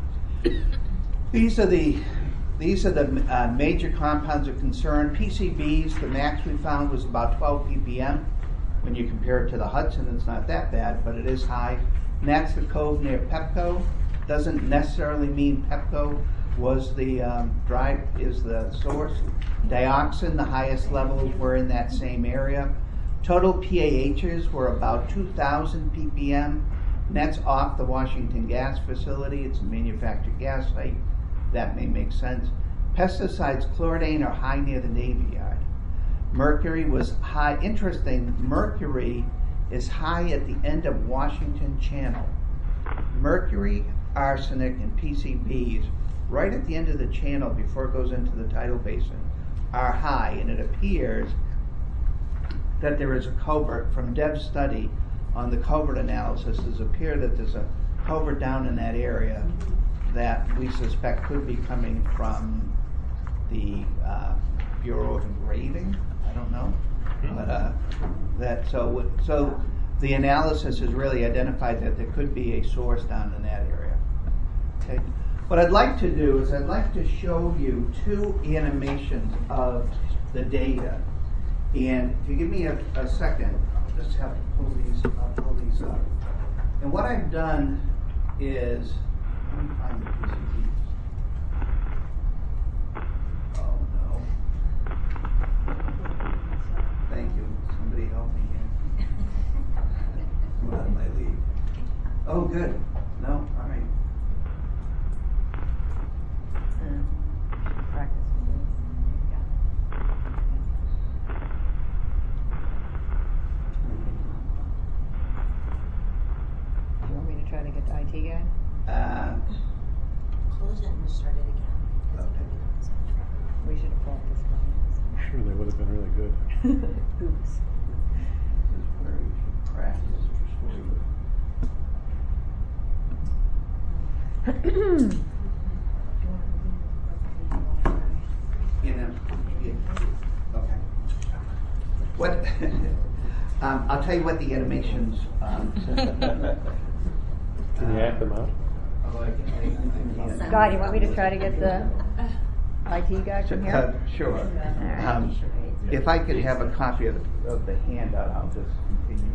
These are the these are the uh, major compounds of concern. P C Bs, the max we found was about twelve p p m. When you compare it to the Hudson, it's not that bad, but it is high. And that's the cove near Pepco. Doesn't necessarily mean Pepco was the um, drive, is the source. Dioxin, the highest levels were in that same area. Total P A Hs were about two thousand p p m. And that's off the Washington Gas facility. It's a manufactured gas site. That may make sense. Pesticides, chloridane, are high near the Navy Yard. Mercury was high. Interesting, mercury is high at the end of Washington Channel. Mercury, arsenic, and P C Bs, right at the end of the channel before it goes into the tidal basin, are high. And it appears that there is a covert from Dev's study on the covert analysis. It appears that there's a covert down in that area that we suspect could be coming from the uh, Bureau of Engraving. I don't know, but uh, that so so the analysis has really identified that there could be a source down in that area. Okay, What I'd like to do is I'd like to show you two animations of the data. And if you give me a, a second, I'll just have to pull these, I'll pull these up. And what I've done is, let me find the P C Bs. Oh no. Thank you. Somebody help me here. I'm out of my league. Oh, good. No, all right. Do you want me to try to get the I T guy? Uh, Close it and start it again. okay. We should have brought this one. Sure, they would have been really good. Oops. This is where you should practice before you. You know, yeah. Okay. What? um, I'll tell you what the animations. Um, Can you act them out? Scott, you want me to try to get the I T guy from here? Uh, sure. Um, if I could have a copy of the, of the handout, I'll just continue.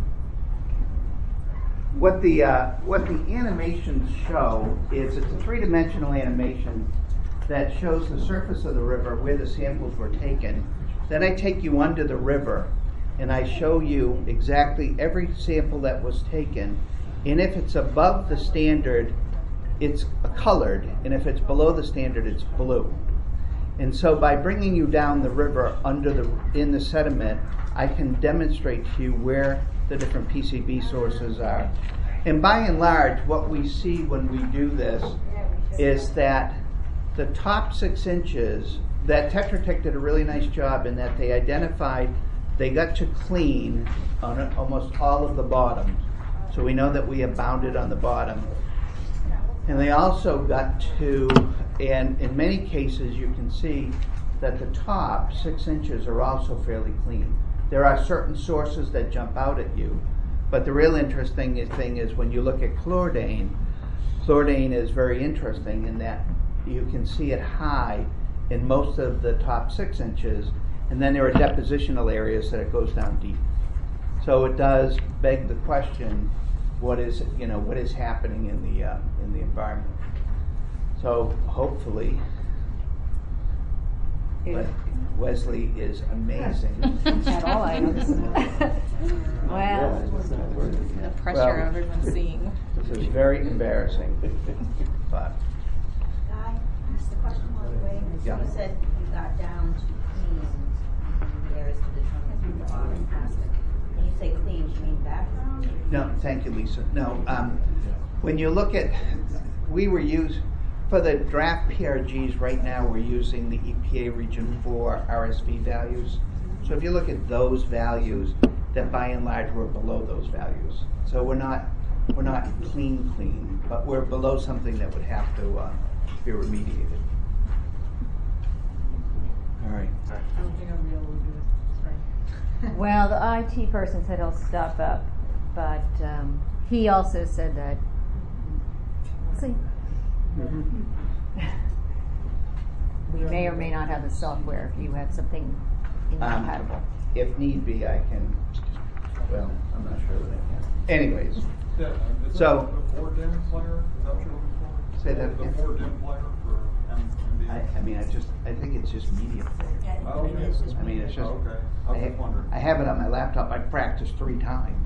What the uh, what the animations show is it's a three-dimensional animation that shows the surface of the river where the samples were taken. Then I take you under the river and I show you exactly every sample that was taken. And if it's above the standard, it's colored, and if it's below the standard, it's blue. And so by bringing you down the river under the in the sediment, I can demonstrate to you where the different P C B sources are. And by and large, what we see when we do this is that the top six inches, that Tetra Tech did a really nice job in that they identified, they got to clean on almost all of the bottoms. So we know that we have bounded on the bottom. And they also got to, and in many cases you can see that the top six inches are also fairly clean. There are certain sources that jump out at you, but the real interesting thing is when you look at chlordane, chlordane is very interesting in that you can see it high in most of the top six inches, and then there are depositional areas that it goes down deep. So it does beg the question, what is you know what is happening in the uh, in the environment? So hopefully, Le- Wesley is amazing. At all, I know this is well, The pressure Well, everyone's seeing. This is very embarrassing, but Guy, ask the question while we're waiting. Yeah. You said you got down to clean areas to determine the bottom plastic. When you say clean, do you mean background? no, thank you, Lisa. No, um, when you look at, we were used for the draft P R Gs right now. We're using the E P A Region Four R S V values. So if you look at those values, that by and large we're below those values. So we're not we're not clean clean, but we're below something that would have to uh, be remediated. All right. I don't think I'll be able to do this. Sorry. well, the I T person said he'll stop up, but um, he also said that. See, we may or may not have the software if you have something incompatible. Um, if need be, I can. Well, I'm not sure that I can. Anyways, Yeah, is so that the four dim player? Is that what you're looking for? Say that The again. four dim player for M B? I, I mean, I just I think it's just media player. Yeah, Oh, okay. it's just I mean, it's just. Oh, okay. I I, was just ha- wondering. I have it on my laptop. I've practiced three times.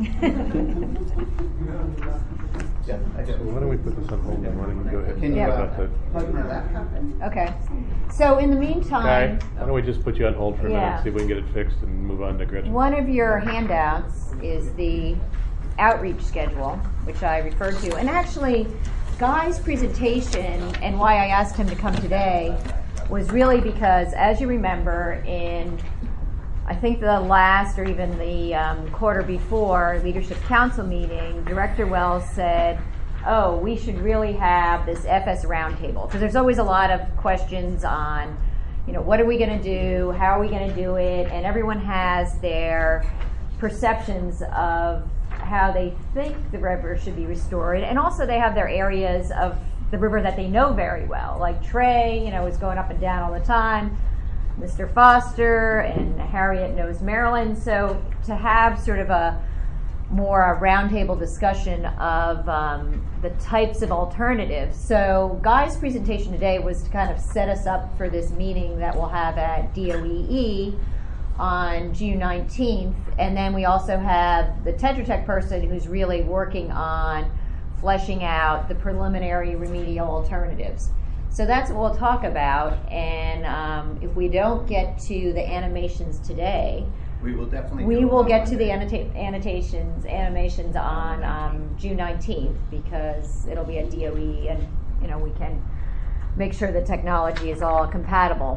Yeah, I So do. why don't we put this on hold and why don't we go ahead Can and you talk uh, about that? plug my laptop in? Okay. So in the meantime, Guy, why don't we just put you on hold for a Yeah. minute, see if we can get it fixed and move on to Gretchen. one of your handouts is the outreach schedule, which I referred to. And actually, Guy's presentation and why I asked him to come today was really because, as you remember, in I think the last or even the um, quarter before Leadership Council meeting, Director Wells said, oh, we should really have this F S roundtable. Because there's always a lot of questions on, you know, what are we going to do? How are we going to do it? And everyone has their perceptions of how they think the river should be restored. And also they have their areas of the river that they know very well. Like Trey, you know, is going up and down all the time. Mister Foster and Harriet knows Maryland. So to have sort of a more a roundtable discussion of um, the types of alternatives. So Guy's presentation today was to kind of set us up for this meeting that we'll have at D O E E on June nineteenth. And then we also have the Tetra Tech person who's really working on fleshing out the preliminary remedial alternatives. So that's what we'll talk about. And um, if we don't get to the animations today, we will definitely. We do will it get on to the Monday. annota- annotations, animations on um, June nineteenth because it'll be at D O E, and you know we can make sure the technology is all compatible.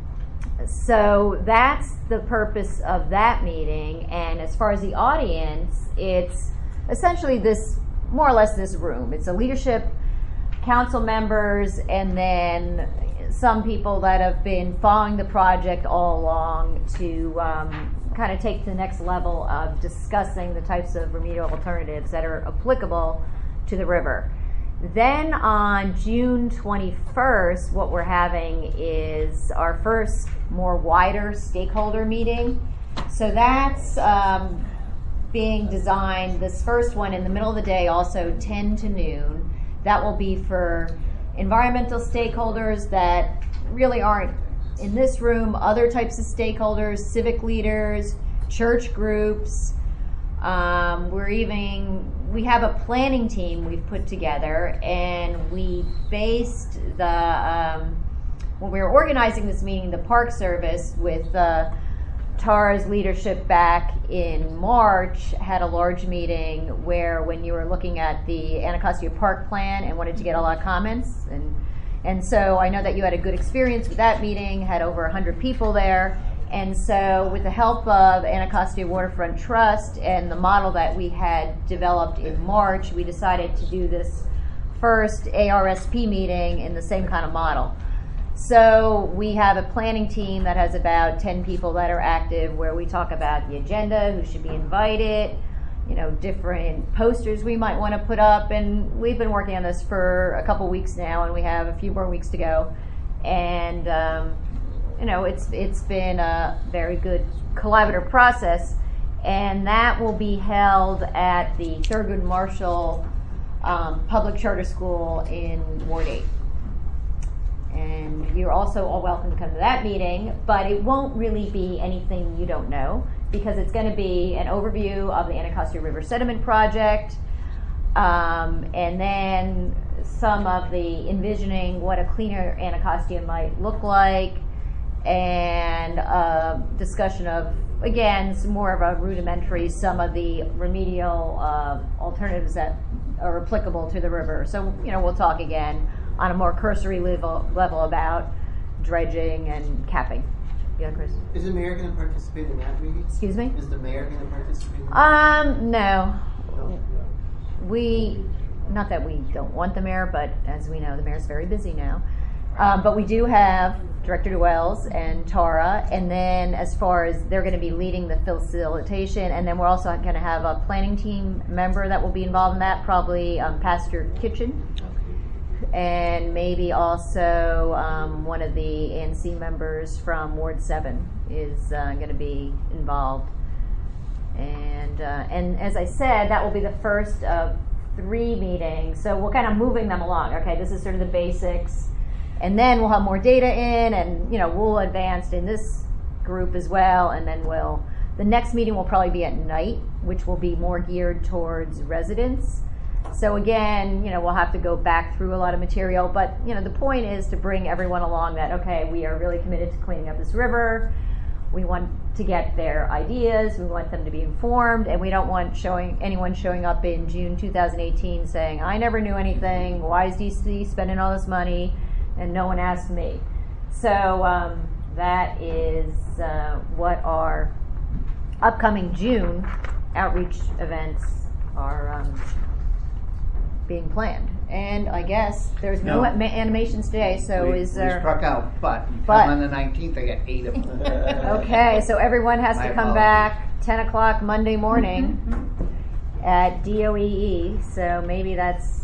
So that's the purpose of that meeting. And as far as the audience, it's essentially this, more or less this room. It's a leadership, council members, and then some people that have been following the project all along to um, kind of take to the next level of discussing the types of remedial alternatives that are applicable to the river. Then on June twenty-first, what we're having is our first more wider stakeholder meeting. So that's um, being designed, this first one in the middle of the day, also ten to noon. That will be for environmental stakeholders that really aren't in this room, other types of stakeholders, civic leaders, church groups. Um, we're even, we have a planning team we've put together, and we based the, um, when we were organizing this meeting, the Park Service with uh, Tara's leadership back in March had a large meeting where when you were looking at the Anacostia Park plan and wanted to get a lot of comments. And, and so I know that you had a good experience with that meeting, had over one hundred people there. And so with the help of Anacostia Waterfront Trust and the model that we had developed in March, we decided to do this first A R S P meeting in the same kind of model. So we have a planning team that has about ten people that are active, where we talk about the agenda, who should be invited, you know, different posters we might want to put up. And we've been working on this for a couple weeks now, and we have a few more weeks to go. And um, you know, it's it's been a very good collaborative process, and that will be held at the Thurgood Marshall um, Public Charter School in Ward eight. And you're also all welcome to come to that meeting, but it won't really be anything you don't know, because it's going to be an overview of the Anacostia River Sediment Project, um, and then some of the envisioning what a cleaner Anacostia might look like, and a discussion of, again, some more of a rudimentary, some of the remedial uh, alternatives that are applicable to the river. So, you know, we'll talk again on a more cursory level, level about dredging and capping. Yeah, Chris? Is the mayor going to participate in that meeting? Excuse me? Is the mayor going to participate in that Um, no. We, not that we don't want the mayor, but as we know, the mayor's very busy now. Um, but we do have Director DeWells and Tara, and then as far as they're going to be leading the facilitation, and then we're also going to have a planning team member that will be involved in that, probably um, Pastor Kitchen, and maybe also um, one of the A N C members from Ward seven is uh, going to be involved. And uh, and as I said, that will be the first of three meetings. So we're kind of moving them along. Okay, this is sort of the basics. And then we'll have more data in, and you know we'll advance in this group as well. And then we'll the next meeting will probably be at night, which will be more geared towards residents. So again, you know we'll have to go back through a lot of material, but you know the point is to bring everyone along that okay, we are really committed to cleaning up this river. We want to get their ideas. We want them to be informed, and we don't want showing anyone showing up in June two thousand eighteen saying, "I never knew anything. Why is D C spending all this money?" and no one asked me. So um, that is uh, what our upcoming June outreach events are um, being planned. And I guess there's no, No. ma- animations today, so we, is we there... struck out, but you But- come on the nineteenth, I got eight of them. Okay, so everyone has My to come apologies. back ten o'clock Monday morning at D O E E, so maybe that's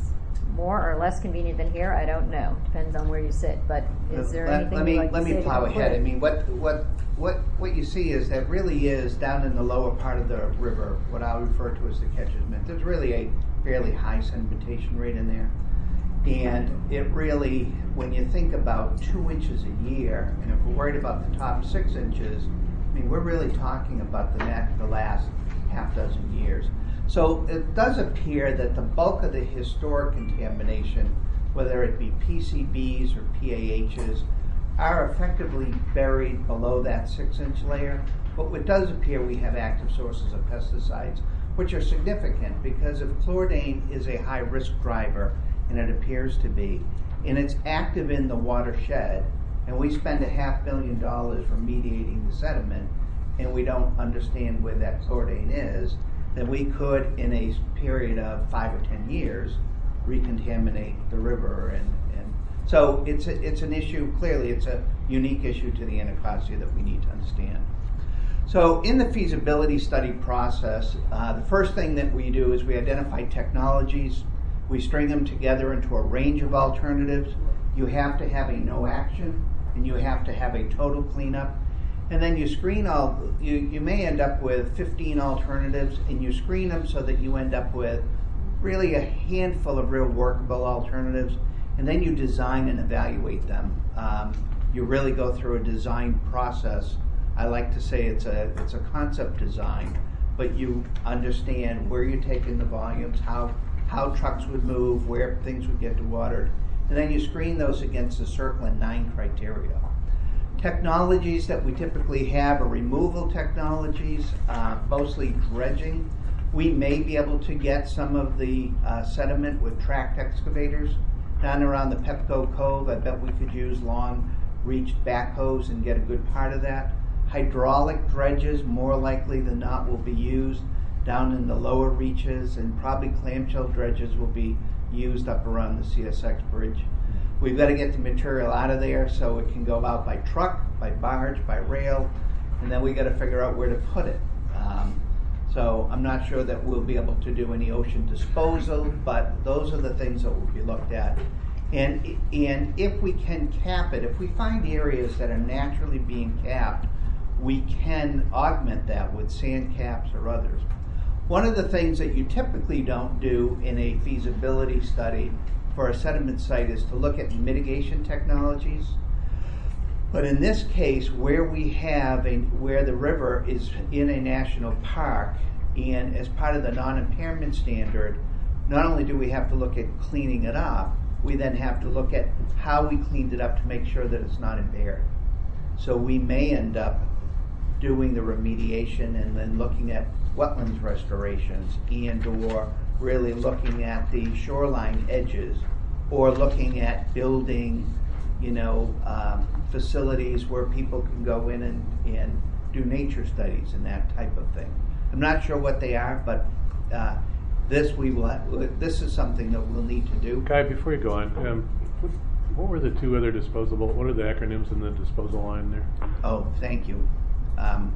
more or less convenient than here, I don't know. Depends on where you sit. But is there let, anything let me you'd like let to me say to plow ahead. I conclude? mean, what what what what you see is that really is down in the lower part of the river, what I'll refer to as the catcher's mitt. There's really a fairly high sedimentation rate in there, and it really, when you think about two inches a year, and if we're worried about the top six inches, I mean, we're really talking about the net the last half dozen years. So it does appear that the bulk of the historic contamination, whether it be P C Bs or P A Hs, are effectively buried below that six-inch layer. But it does appear we have active sources of pesticides, which are significant because if chlordane is a high-risk driver, and it appears to be, and it's active in the watershed, and we spend a half billion dollars remediating the sediment, and we don't understand where that chlordane is, then we could, in a period of five or ten years, recontaminate the river. And, and so it's a, it's an issue, clearly it's a unique issue to the Anacostia that we need to understand. So in the feasibility study process, uh, the first thing that we do is we identify technologies. We string them together into a range of alternatives. You have to have a no action, and you have to have a total cleanup. And then you screen all, you, you may end up with fifteen alternatives, and you screen them so that you end up with really a handful of real workable alternatives, and then you design and evaluate them. Um, you really go through a design process. I like to say it's a it's a concept design, but you understand where you're taking the volumes, how how trucks would move, where things would get watered, and then you screen those against the CERCLA nine criteria. Technologies that we typically have are removal technologies, uh, mostly dredging. We may be able to get some of the uh, sediment with tracked excavators. Down around the Pepco Cove, I bet we could use long-reached backhoes and get a good part of that. Hydraulic dredges, more likely than not, will be used down in the lower reaches, and probably clamshell dredges will be used up around the C S X bridge. We've got to get the material out of there so it can go out by truck, by barge, by rail, and then we got to figure out where to put it. Um, so I'm not sure that we'll be able to do any ocean disposal, but those are the things that will be looked at. And and if we can cap it, if we find areas that are naturally being capped, we can augment that with sand caps or others. One of the things that you typically don't do in a feasibility study for a sediment site is to look at mitigation technologies. But in this case, where we have a, where the river is in a national park, and as part of the non-impairment standard, not only do we have to look at cleaning it up, we then have to look at how we cleaned it up to make sure that it's not impaired. So we may end up doing the remediation and then looking at wetlands restorations, and or really looking at the shoreline edges, or looking at building, you know, um, facilities where people can go in and, and do nature studies and that type of thing. I'm not sure what they are, but uh, this we will. Have, this is something that we'll need to do. Kai, before you go on, um, what, what were the two other disposable? What are the acronyms in the disposal line there? Oh, thank you. Um,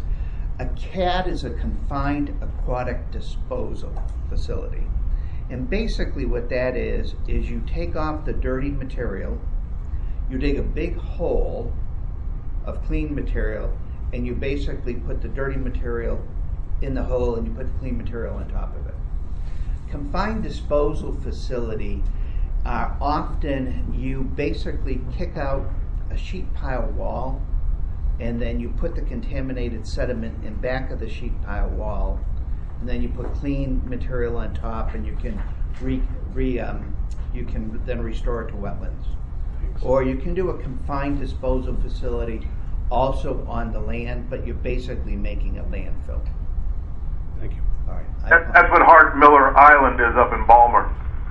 a C A D is a confined aquatic disposal facility. And basically what that is, is you take off the dirty material, you dig a big hole of clean material, and you basically put the dirty material in the hole and you put clean material on top of it. Confined disposal facility are often, you basically kick out a sheet pile wall, and then you put the contaminated sediment in back of the sheet pile wall, and then you put clean material on top, and you can re, re um, you can then restore it to wetlands. Thanks. Or you can do a confined disposal facility also on the land, but you're basically making a landfill. Thank you. All right. That, that's what Hart Miller Island is up in Balmer.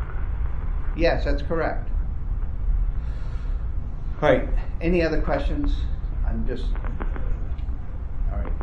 Yes, that's correct. All right. Any other questions? I'm just. All right.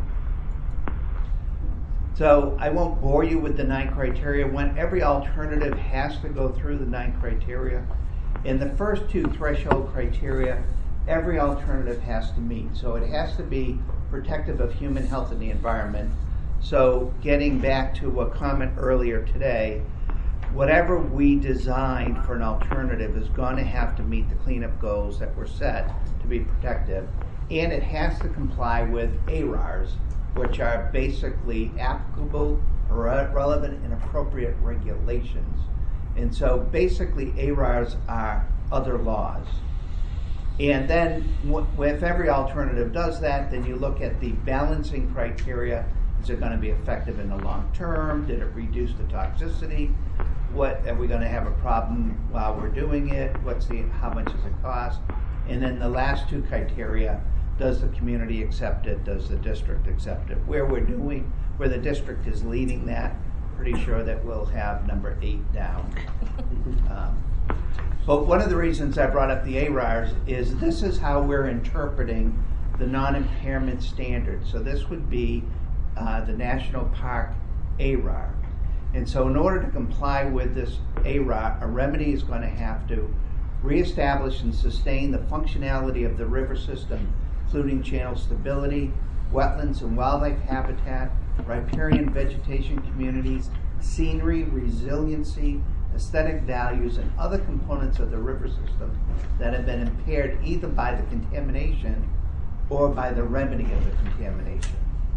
So I won't bore you with the nine criteria. When every alternative has to go through the nine criteria. In the first two threshold criteria, every alternative has to meet. So it has to be protective of human health and the environment. So getting back to a comment earlier today, whatever we design for an alternative is going to have to meet the cleanup goals that were set to be protective, and it has to comply with A R A Rs, which are basically applicable, re- relevant, and appropriate regulations. And so basically A R A Rs are other laws. And then w- if every alternative does that, then you look at the balancing criteria. Is it going to be effective in the long term? Did it reduce the toxicity? What are we going to have a problem while we're doing it? What's the how much does it cost? And then the last two criteria: does the community accept it? Does the district accept it? Where we're doing, where the district is leading that, pretty sure that we'll have number eight down. Um, but one of the reasons I brought up the A R A Rs is this is how we're interpreting the non-impairment standard. So this would be uh, the National Park A R A R. And so in order to comply with this A R A R, a remedy is going to have to reestablish and sustain the functionality of the river system, including channel stability, wetlands and wildlife habitat, riparian vegetation communities, scenery, resiliency, aesthetic values, and other components of the river system that have been impaired either by the contamination or by the remedy of the contamination.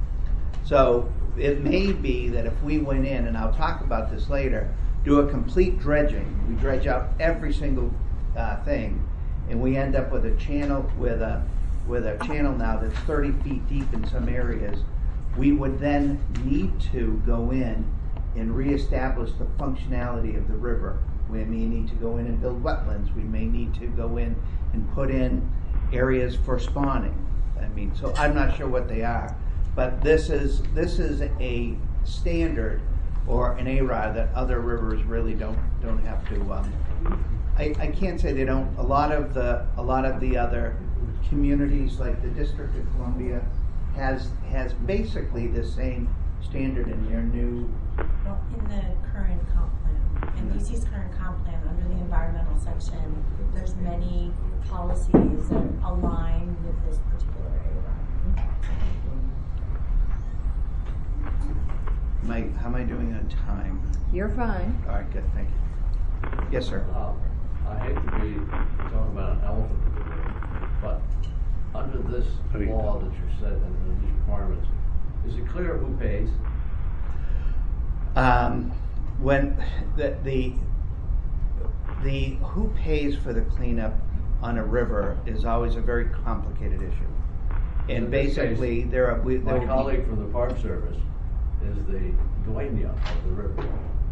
So it may be that if we went in, and I'll talk about this later, do a complete dredging, we dredge out every single uh, thing, and we end up with a channel with a with a channel now that's thirty feet deep in some areas, we would then need to go in and reestablish the functionality of the river. We may need to go in and build wetlands. We may need to go in and put in areas for spawning. I mean, so I'm not sure what they are, but this is this is a standard or an A R A R that other rivers really don't don't have to. Um, I, I can't say they don't. A lot of the a lot of the other communities, like the District of Columbia, has has basically the same standard in their new. Well, in the current comp plan, in D C's current comp plan, under the environmental section, there's many policies that align with this particular A R A R. Am I, how am I doing on time? You're fine. All right, good, thank you. Yes, sir. Uh, I hate to be talking about an elephant, but under this law that you said and these requirements, is it clear who pays? Um, when the, the the who pays for the cleanup on a river is always a very complicated issue, and basically case, there are we, my there colleague be, from the Park Service is the dueña of the river.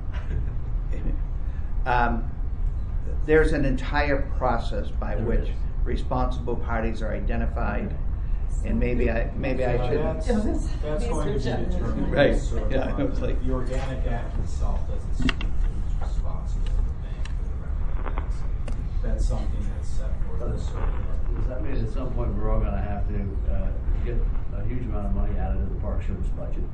um, there's an entire process by there which is. responsible parties are identified. And maybe I maybe so I should. That's, that's going to be determined. Right. Sort of Yeah. It was like the Organic Act itself doesn't speak to who's responsible for the bank for the revenue tax. That's something that's set for the survey. Does that mean at some point we're all going to have to uh, get a huge amount of money added to the Park Service budget?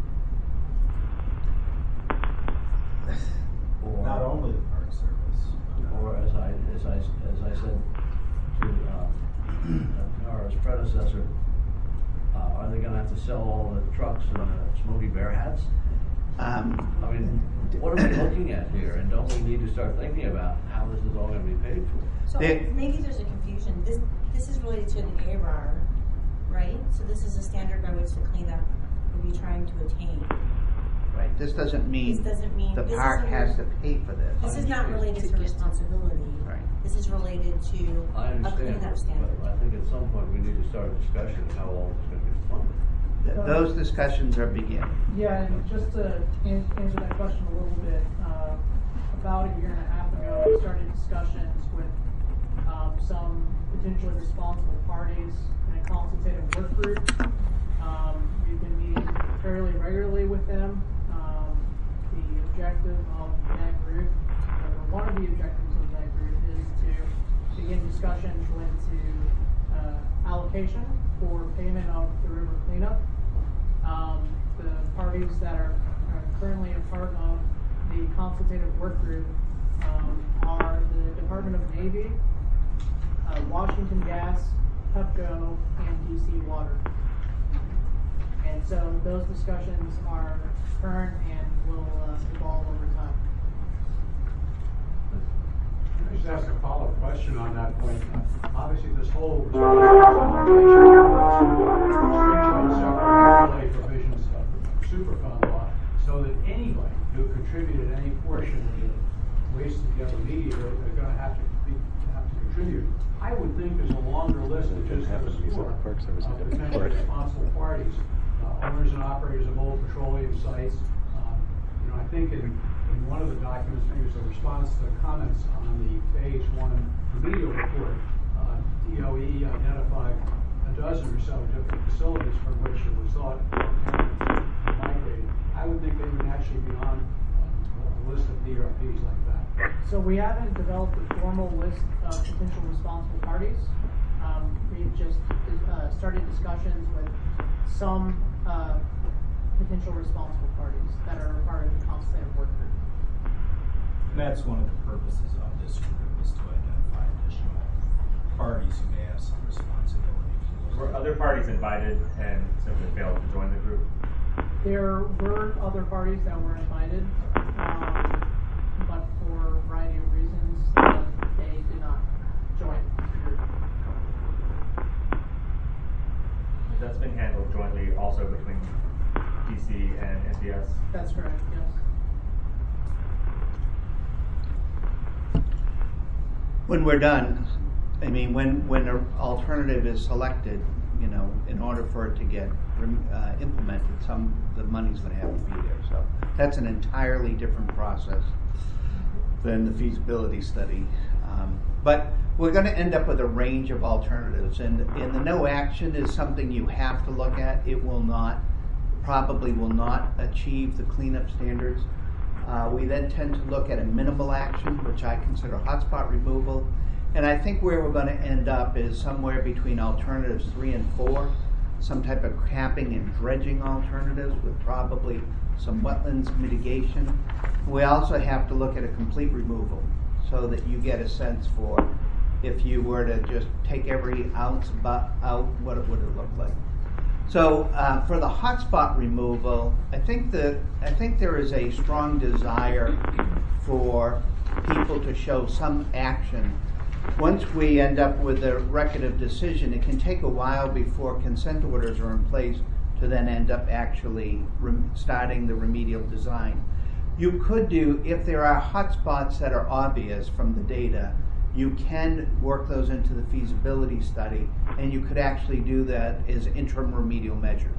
Or, Not only the Park Service. Or as I as I as I said to uh, Nara's predecessor. Uh, are they going to have to sell all the trucks and the Smokey Bear hats? Um, I mean, what are we looking at here? And don't we need to start thinking about how this is all going to be paid for? So they, maybe there's a confusion. This this is related to an A R A R, right? So this is a standard by which the cleanup would be trying to attain. Right. This doesn't mean, this doesn't mean the this park has to pay for this. This is not related to responsibility. Right. This is related to I a understand, cleanup standard. but I think at some point we need to start a discussion of how all this is going to be funded. Th- those discussions are beginning. Yeah, and just to an- answer that question a little bit, uh, about a year and a half ago, we started discussions with um, some potentially responsible parties in a consultative work group. Um, we've been meeting fairly regularly with them. Um, the objective of that group, or one of the objectives of that group, is to begin discussions into uh, allocation for payment of the river cleanup. Um, the parties that are, are currently a part of the consultative work group um, are the Department of Navy, uh, Washington Gas, Pepco, and D C Water. And so those discussions are current and will uh, evolve over time. question on that point. Uh, obviously, this whole restriction provisions of the Superfund law, so that anybody who contributed any portion of the waste to the other media, they're, they're going to have to be, have to contribute. I would think there's a longer list of just those four uh, potential responsible parties, uh, owners and operators of old petroleum sites. Uh, you know, I think in, in one of the documents, maybe it's a response to the comments on the phase one remedial report, uh, D O E identified a dozen or so different facilities from which it was thought migrated. I would think they would actually be on uh, a list of D R Ps like that. So we haven't developed a formal list of potential responsible parties. Um, we've just uh, started discussions with some uh, potential responsible parties that are part of the consultative work group. And that's one of the purposes of this group, is to identify additional parties who may have some responsibility. Were other parties invited and simply failed to join the group? There were other parties that were invited, um, but for a variety of reasons, uh, they did not join the group. That's been handled jointly also between D C and N P S? That's correct, yes. When we're done, I mean, when, when an alternative is selected, you know, in order for it to get uh, implemented, some the money's going to have to be there. So that's an entirely different process than the feasibility study. Um, but we're going to end up with a range of alternatives, and, and the no action is something you have to look at. It will not, probably will not achieve the cleanup standards. Uh, we then tend to look at a minimal action, which I consider hotspot removal. And I think where we're going to end up is somewhere between alternatives three and four, some type of capping and dredging alternatives with probably some wetlands mitigation. We also have to look at a complete removal so that you get a sense for if you were to just take every ounce out, what it would it look like. So uh, for the hotspot removal, I think that I think there is a strong desire for people to show some action. Once we end up with a record of decision, it can take a while before consent orders are in place to then end up actually rem- starting the remedial design. You could do, if there are hotspots that are obvious from the data, you can work those into the feasibility study, and you could actually do that as interim remedial measures.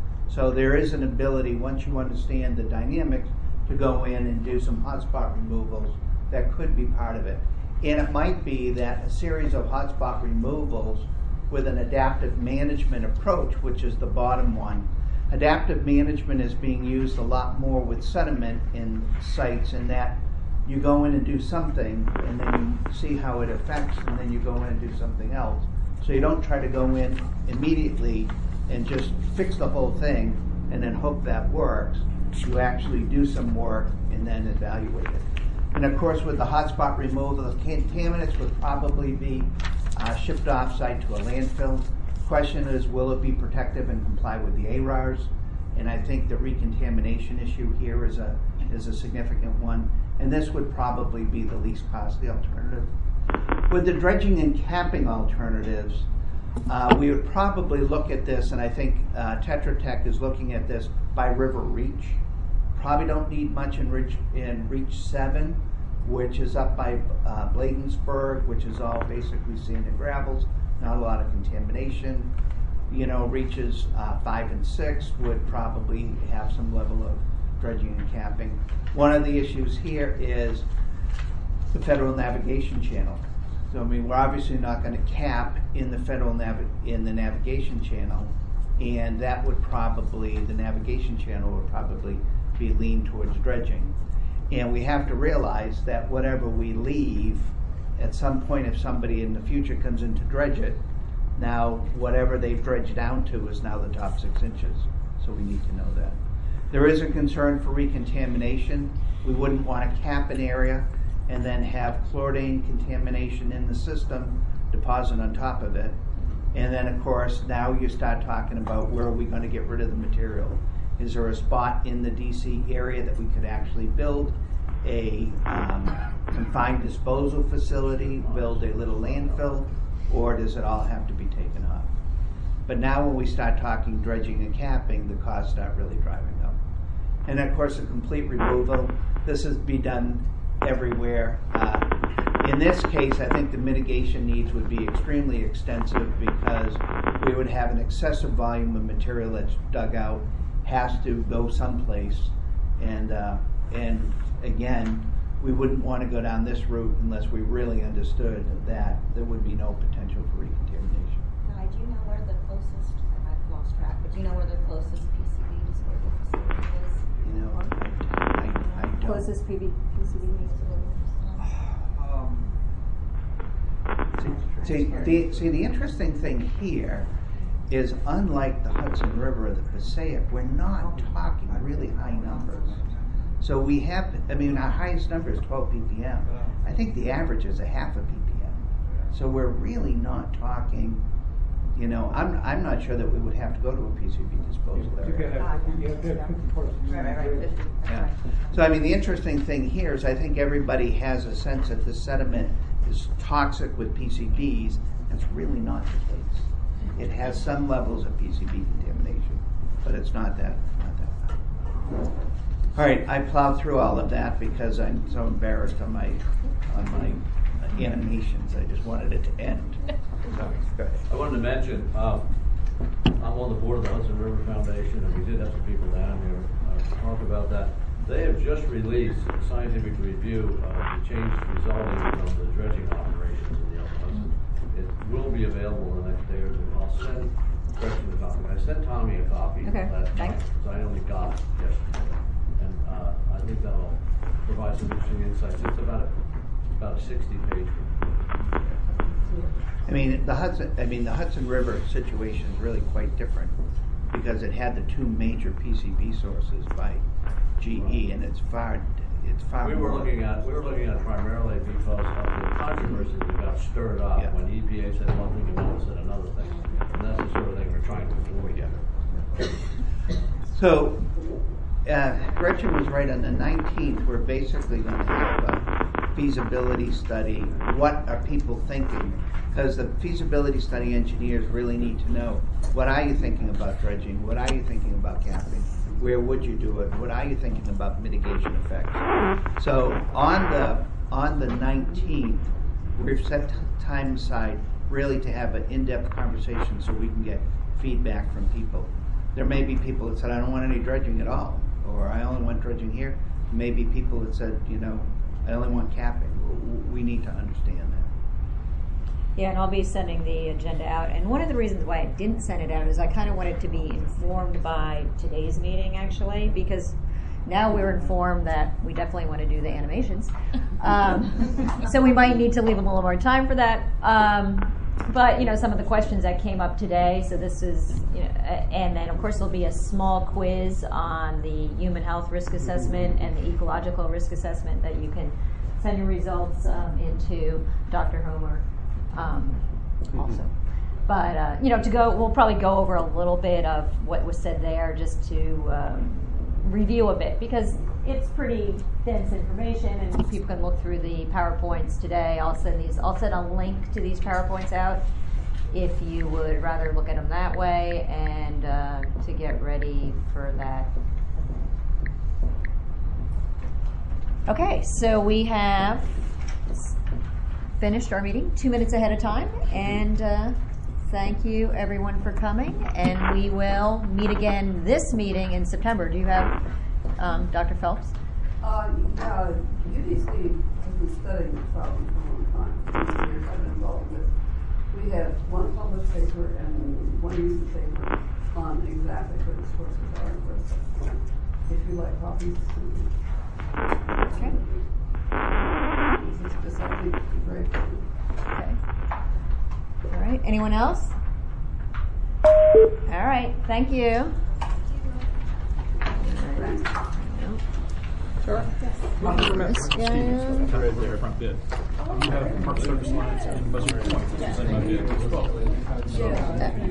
So there is an ability, once you understand the dynamics, to go in and do some hotspot removals that could be part of it. And it might be that a series of hotspot removals with an adaptive management approach, which is the bottom one. Adaptive management is being used a lot more with sediment in sites, in that you go in and do something and then you see how it affects, and then you go in and do something else. So you don't try to go in immediately and just fix the whole thing and then hope that works. You actually do some work and then evaluate it. And of course, with the hotspot removal, the contaminants would probably be uh, shipped off-site to a landfill. Question is, will it be protective and comply with the A R A Rs? And I think the recontamination issue here is a is a significant one. And this would probably be the least costly alternative. With the dredging and capping alternatives, uh, we would probably look at this, and I think uh, Tetra Tech is looking at this by river reach. Probably don't need much in Reach, in Reach seven, which is up by uh, Bladensburg, which is all basically sand and gravels, not a lot of contamination. You know, Reaches uh, five and six would probably have some level of dredging and capping. One of the issues here is the federal navigation channel. So I mean, we're obviously not going to cap in the federal nav in the navigation channel, and that would probably the navigation channel would probably be leaned towards dredging. And we have to realize that whatever we leave, at some point if somebody in the future comes in to dredge it, now whatever they've dredged down to is now the top six inches. So we need to know that. There is a concern for recontamination. We wouldn't want to cap an area and then have chlorine contamination in the system, deposit on top of it. And then of course, now you start talking about where are we going to get rid of the material. Is there a spot in the D C area that we could actually build a um, confined disposal facility, build a little landfill, or does it all have to be taken off? But now when we start talking dredging and capping, the costs start really driving up. And of course, a complete removal, this is be done everywhere. Uh, in this case, I think the mitigation needs would be extremely extensive because we would have an excessive volume of material that's dug out, has to go someplace, and uh, and again, we wouldn't want to go down this route unless we really understood that there would be no potential for recontamination. Now, do you know where the closest, I've lost track, but do you know where the closest P C B disposal facility is? You know, I, I, I don't. Closest P C B Um, see, see, the, see, the interesting thing here is unlike the Hudson River or the Passaic, we're not talking really high numbers. So we have, I mean, our highest number is twelve p p m. I think the average is a half a p p m. So we're really not talking, you know, I'm, I'm not sure that we would have to go to a P C B disposal area. Yeah. So I mean, the interesting thing here is I think everybody has a sense that the sediment is toxic with P C Bs. That's really not the case. It has some levels of P C B contamination, but it's not that, not that bad. All right, I plowed through all of that because I'm so embarrassed on my on my animations. I just wanted it to end. So, go ahead. I wanted to mention, um, I'm on the board of the Hudson River Foundation, and we did have some people down here uh, to talk about that. They have just released a scientific review of the changes resulting from the dredging operations in the Upper Hudson. It will be available in the next day or two. I'll send Gretchen a copy. I sent Tommy a copy Okay, last night thanks. because I only got it yesterday. And uh, I think that'll provide some interesting insights. It's about a, about a sixty page report. I mean, the Hudson. I mean, the Hudson River situation is really quite different because it had the two major P C B sources by G E, and it's far, it's far. We were more. looking at we were looking at it primarily because of the controversy that got stirred up Yeah. when E P A said one thing and one said another thing, and that's the sort of thing we're trying to avoid. Yeah. So, uh, Gretchen was right. On the nineteenth, we're basically going to have a feasibility study. What are people thinking? Because the feasibility study engineers really need to know, what are you thinking about dredging? What are you thinking about capping? Where would you do it? What are you thinking about mitigation effects? So on the on the nineteenth, we've set time aside really to have an in-depth conversation so we can get feedback from people. There may be people that said, I don't want any dredging at all, or I only want dredging here. Maybe people that said, you know, I only want capping. We need to understand that. Yeah, and I'll be sending the agenda out. And one of the reasons why I didn't send it out is I kind of wanted to be informed by today's meeting, actually, because now we're informed that we definitely want to do the animations. Um, so we might need to leave a little more time for that. Um, but, you know, some of the questions that came up today, so this is, you know, and then, of course, there'll be a small quiz on the human health risk assessment and the ecological risk assessment that you can send your results um, into Doctor Homer. Um, also, but uh, you know, to go, we'll probably go over a little bit of what was said there, just to um, review a bit, because it's pretty dense information, and people can look through the PowerPoints today. I'll send these. I'll send a link to these PowerPoints out if you would rather look at them that way, and uh, to get ready for that. Okay, so we have finished our meeting two minutes ahead of time, and uh, thank you everyone for coming, and we will meet again this meeting in September. Do you have um, Doctor Phelps? Uh, yeah, U D C has been studying this problem for a long time. Years I've been involved with it. We have one published paper and one recent paper on exactly where the sources are and where it's at. If you like copies, okay. This is just, I think, very important. Okay. All right. Anyone else? All right. Thank you. Sure. This guy. Right there, front bid. You have park service lines and buzzer points. Yeah.